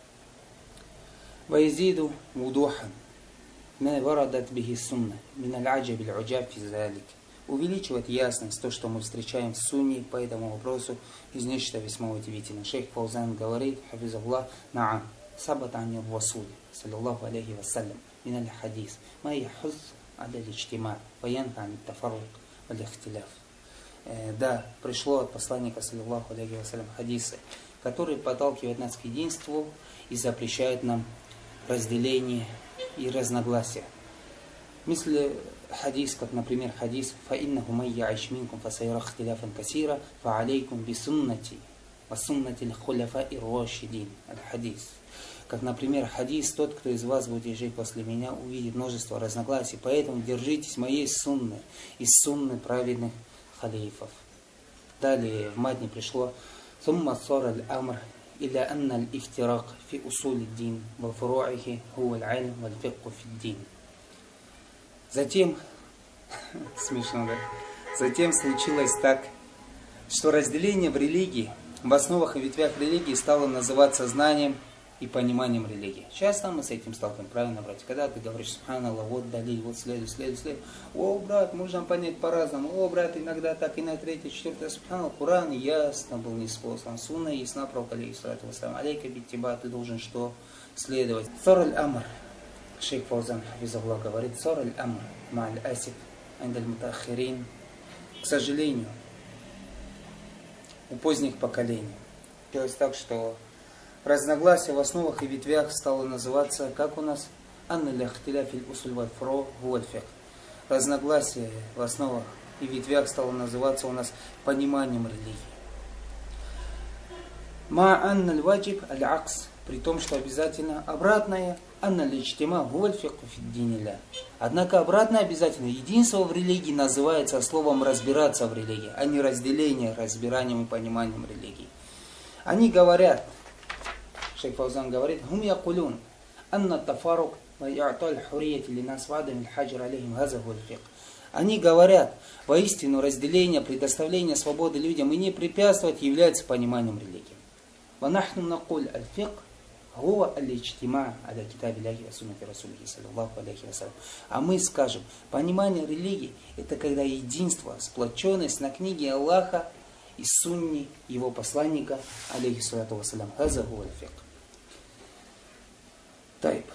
«Ваязиду вудухан, ма варадат бихи сунна, мин аль-аджаб аль-уджаб фи залик». Увеличивает ясность то, что мы встречаем в сунне по этому вопросу, из нечто весьма удивительно. Шейх Фаузан говорит, хафизаллах: «Наам, сабат ани расуль, саллиллаху алейхи вассалям, мин аль-хадис, ма яхуз аля аль-иджтима, ва янха ан тафаррук валь ихтиляф». Да, пришло от посланника, саллиллаху алейхи вассалям, хадисы, которые подталкивают нас к единству и запрещают нам разделение и разногласия. Мысли хадис, как, например, хадис: «Фаиннаху май я'иш минкум фасайра ихтиляфан касира, фа'алейкум бисуннати, ва суннати л-хуляфа'i р-рашидин». Аль-хадис. Как, например, хадис: «Тот, кто из вас будет жить после меня, увидит множество разногласий, поэтому держитесь моей сунны и сунны праведных халифов». Далее в матне пришло: «Сумма сара аль-амр иля анна аль-ифтирак фи усуль ад-дин ва фуру'ихи хува аль-илм ва аль-фикху фи ад-дин». Затем, смешно, да? Затем случилось так, что разделение в религии, в основах и ветвях религии стало называться знанием и пониманием религии. Часто мы с этим сталкиваемся, правильно, братья? Когда ты говоришь: «Субханаллах, вот далей, вот следует, следует, следует». О, брат, можно понять по-разному. О, брат, иногда так, и на третье, четвертое. Субханаллах, Куран ясно был ниспослан. Сунна ясна, пророк алейхиссалату вассалям. Алейка биттиба, ты должен что? Следовать. Сар аль-амр. Шейх Фаузан хафизаллах говорит: «Сар аль-амр ма аль-асиф индаль мутаахирин». К сожалению, у поздних поколений делалось так, что разногласия в основах и ветвях стало называться, как у нас, анна ля-ихтиляф уль-усуль валь-фуру'х хуа аль-фикх. Разногласия в основах и ветвях стало называться у нас пониманием религии. Ма анна аль-ваджиб аль-акс, при том, что обязательно обратное, анна аль-иджтима хуа аль-фикху фи ад-дини ля. Однако обратное обязательно, единство в религии называется словом разбираться в религии, а не разделение, разбиранием и пониманием религии. Они говорят, Шейх Фаузан говорит: «Хум якулюн, анна тафарук ва я'таль хурияти линас вадам иль-хаджр алейхим газа хуа аль-фикх». Они говорят, воистину разделение, предоставление свободы людям и не препятствовать является пониманием религии. Ва нахну накуль аль-фикх хуа аль-иджтима аля китабилляхи ва суннати расулихи саллаллаху алейхи вассалям. А мы скажем, понимание религии — это когда единство, сплоченность на книге Аллаха и сунни его посланника, алейхиссалату вассалям. Газа хуа аль-фикх. Тайб.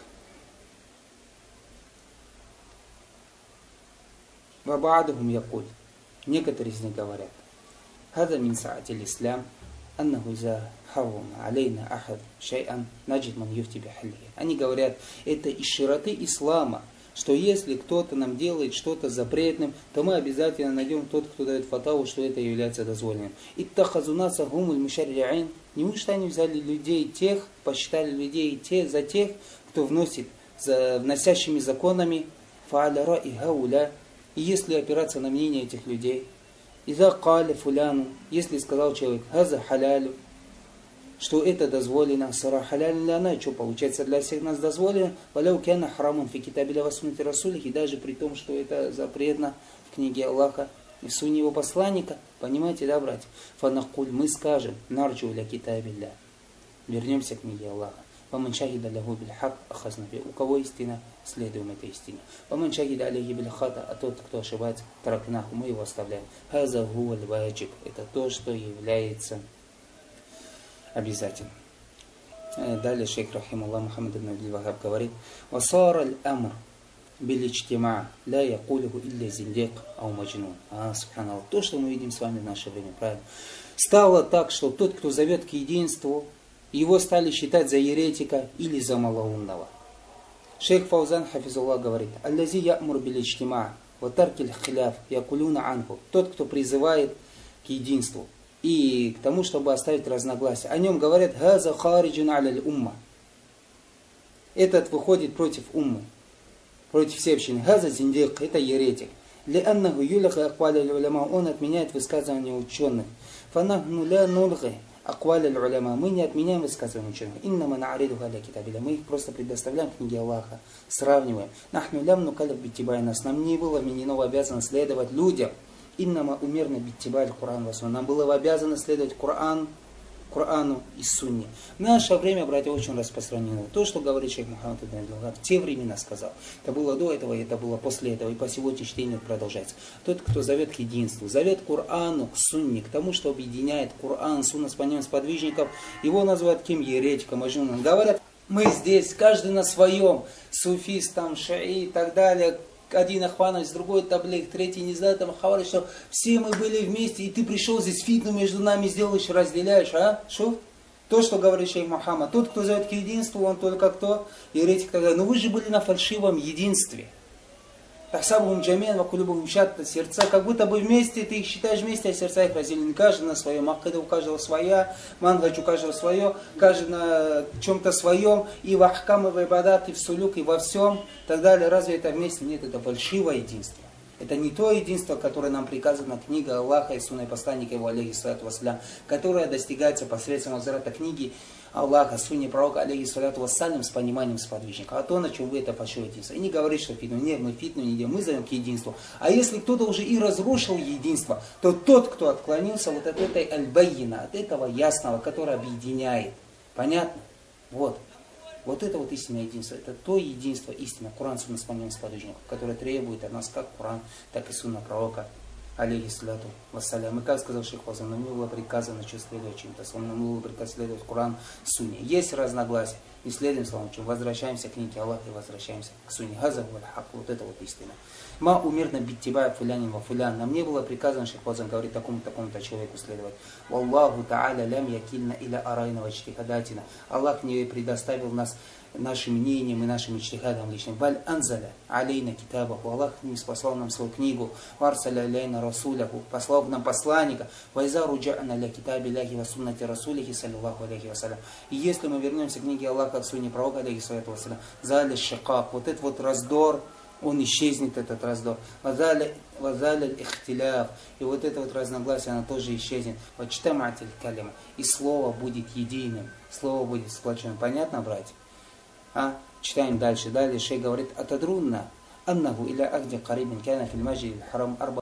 Вабаадухум якуль. Некоторые из них говорят: «Хаза мин саатиль ислам, аннаху иза харрама алейна ахад шай'ан наджид ман юфти бихаллихи». Они говорят, это из широты ислама, что если кто-то нам делает что-то запретным, то мы обязательно найдем тот, кто дает фатаву, что это является дозволенным. Иттахазунаса гумуль мушарри'ин. Неужто они взяли людей тех, посчитали людей те, за тех, кто вносит, за вносящими законами, фааляра и гауля. И если опираться на мнение этих людей, иза каля фуляну, если сказал человек, газа халялю, что это дозволено, сара халяль ляна, что получается для всех нас дозволено, валяу кяна храмун фи китабиля васунати расулихи, даже при том, что это запретно в книге Аллаха и в суне его посланника, понимаете, да, братья? Фанакуль, мы скажем, нарджу ля китабилля, вернемся к книге Аллаха. Ваман шахида лягу бильхак ахазнаби. У кого истина, следуем этой истине. Ваман шахида аляхи бильхата, а тот, кто ошибается, таракнаху, мы его оставляем. Хаза гуаль ваджиб. Это то, что является обязательным. Далее шейх рахимуллах Мухаммад ибн Абдул Вахаб говорит: «Васара аль-амр биличтима ла якулиху илля зиндик ау маджнун». А, субханаллах. То, что мы видим с вами в наше время, правильно? Стало так, что тот, кто зовет к единству, его стали считать за еретика или за малоумного. Шейх Фаузан хафизуллах говорит: «Аллази ямур биличтима ва таркиль хиляф якулюна анху». Тот, кто призывает к единству и к тому, чтобы оставить разногласия. О нем говорят: «Газа хариджун аляль умма». Этот выходит против уммы, против всей общины. «Газа зиндик» — это еретик. «Лианнаху юлаха акваля уляма», он отменяет высказывания ученых. «Фанахну ля нулхи акваля уляма», мы не отменяем высказывания ученых. «Иннама на'ариду галя китабиля», мы их просто предоставляем в книге Аллаха, сравниваем. «Нахну лям нукаляб биттибай нас», нам не было вменено обязано следовать людям. «Иннама умерна биттибай Кур'ан васу», нам было обязано следовать Кур'ан, Корану и Сунне. В наше время, братья, очень распространено. То, что говорит шейх Мухаммад ибн Абдул Вахаб, в те времена сказал. Это было до этого, это было после этого, и по сегодняшний день это продолжается. Тот, кто зовет к единству, зовет к Корану, к Сунне, к тому, что объединяет Коран, Сунна с пониманием сподвижников, его называют кем? Еретиком, маджнуном. Говорят: мы здесь, каждый на своем, суфист, там, шаи и так далее, один ахвановец, другой таблик, третий не знаю, там хаварич, что все мы были вместе, и ты пришел здесь фитну между нами сделаешь, разделяешь, а? Что? То, что говорит шейх Мухаммад. Тот, кто зовет к единству, он только кто? Еретик тогда. Но вы же были на фальшивом единстве. Тахсабухум джамиан ва кулюбухум шатта, сердца как будто бы вместе, ты их считаешь вместе, а сердца их разделены. Каждый на своем, акида у каждого своя, мангач у каждого свое, каждый на чем-то своем, и в ахкам, и в ибадат, и в сулюк, и во всем, и так далее. Разве это вместе? Нет, это фальшивое единство. Это не то единство, которое нам приказана книга Аллаха и сунной посланника его, алейхиссалату вассалям, которое достигается посредством азрата книги Аллаха, сунни пророка, алейхиссалату вассалям, с пониманием сподвижника. А то, на чем вы это фальшивое единство. И не говорить, что фитну. Нет, мы фитну не делаем, мы зовем к единству. А если кто-то уже и разрушил единство, то тот, кто отклонился вот от этой аль-байина, от этого ясного, которое объединяет. Понятно? Вот. Вот это вот истинное единство, это то единство, истина, Куран, сунна с пониманием сподвижников, которое требует от нас как Куран, так и сунна пророка, алейхиссалату вассалям. И как сказал шейх Фаузан, нам не было приказано что следовать чем-то, нам было приказано следовать Куран, сунне. Есть разногласия, не следуем словам, чем возвращаемся к книге Аллаха и возвращаемся к сунне. Газа валь хак, вот это вот истина. Ма умирна биттибая фулянин ва фулян. Нам не было приказано, шейх Фаузан говорит, такому-то такому-то человеку следовать. Валлаху та'аля лям якильна иля арайна ва ичтихадатина. Аллах не предоставил нас нашим мнением и нашим ичтихадом личным. Валь анзаля алейна китабаху. Аллах не спасал нам свою книгу. Варсаля алейна расуляху. Послал нам посланника. Вайза руджа'на ля китаби ляхи ва суннати расулихи саллиллаху алейхи вассалям. И если мы вернемся к книге Аллаха, к сунне пророка, алейхиссалату вассалям, заля шикак, вот этот вот раздор, он исчезнет, этот раздор. Вазаля ихтиляф. И вот это вот разногласие, оно тоже исчезнет. Вачтаматиль калима. И слово будет единым. Слово будет сплоченным. Понятно, братья? А? Читаем дальше. Далее шейх говорит: атадрунна аннаху иля ахди карибин кяна филь маджид харам арба.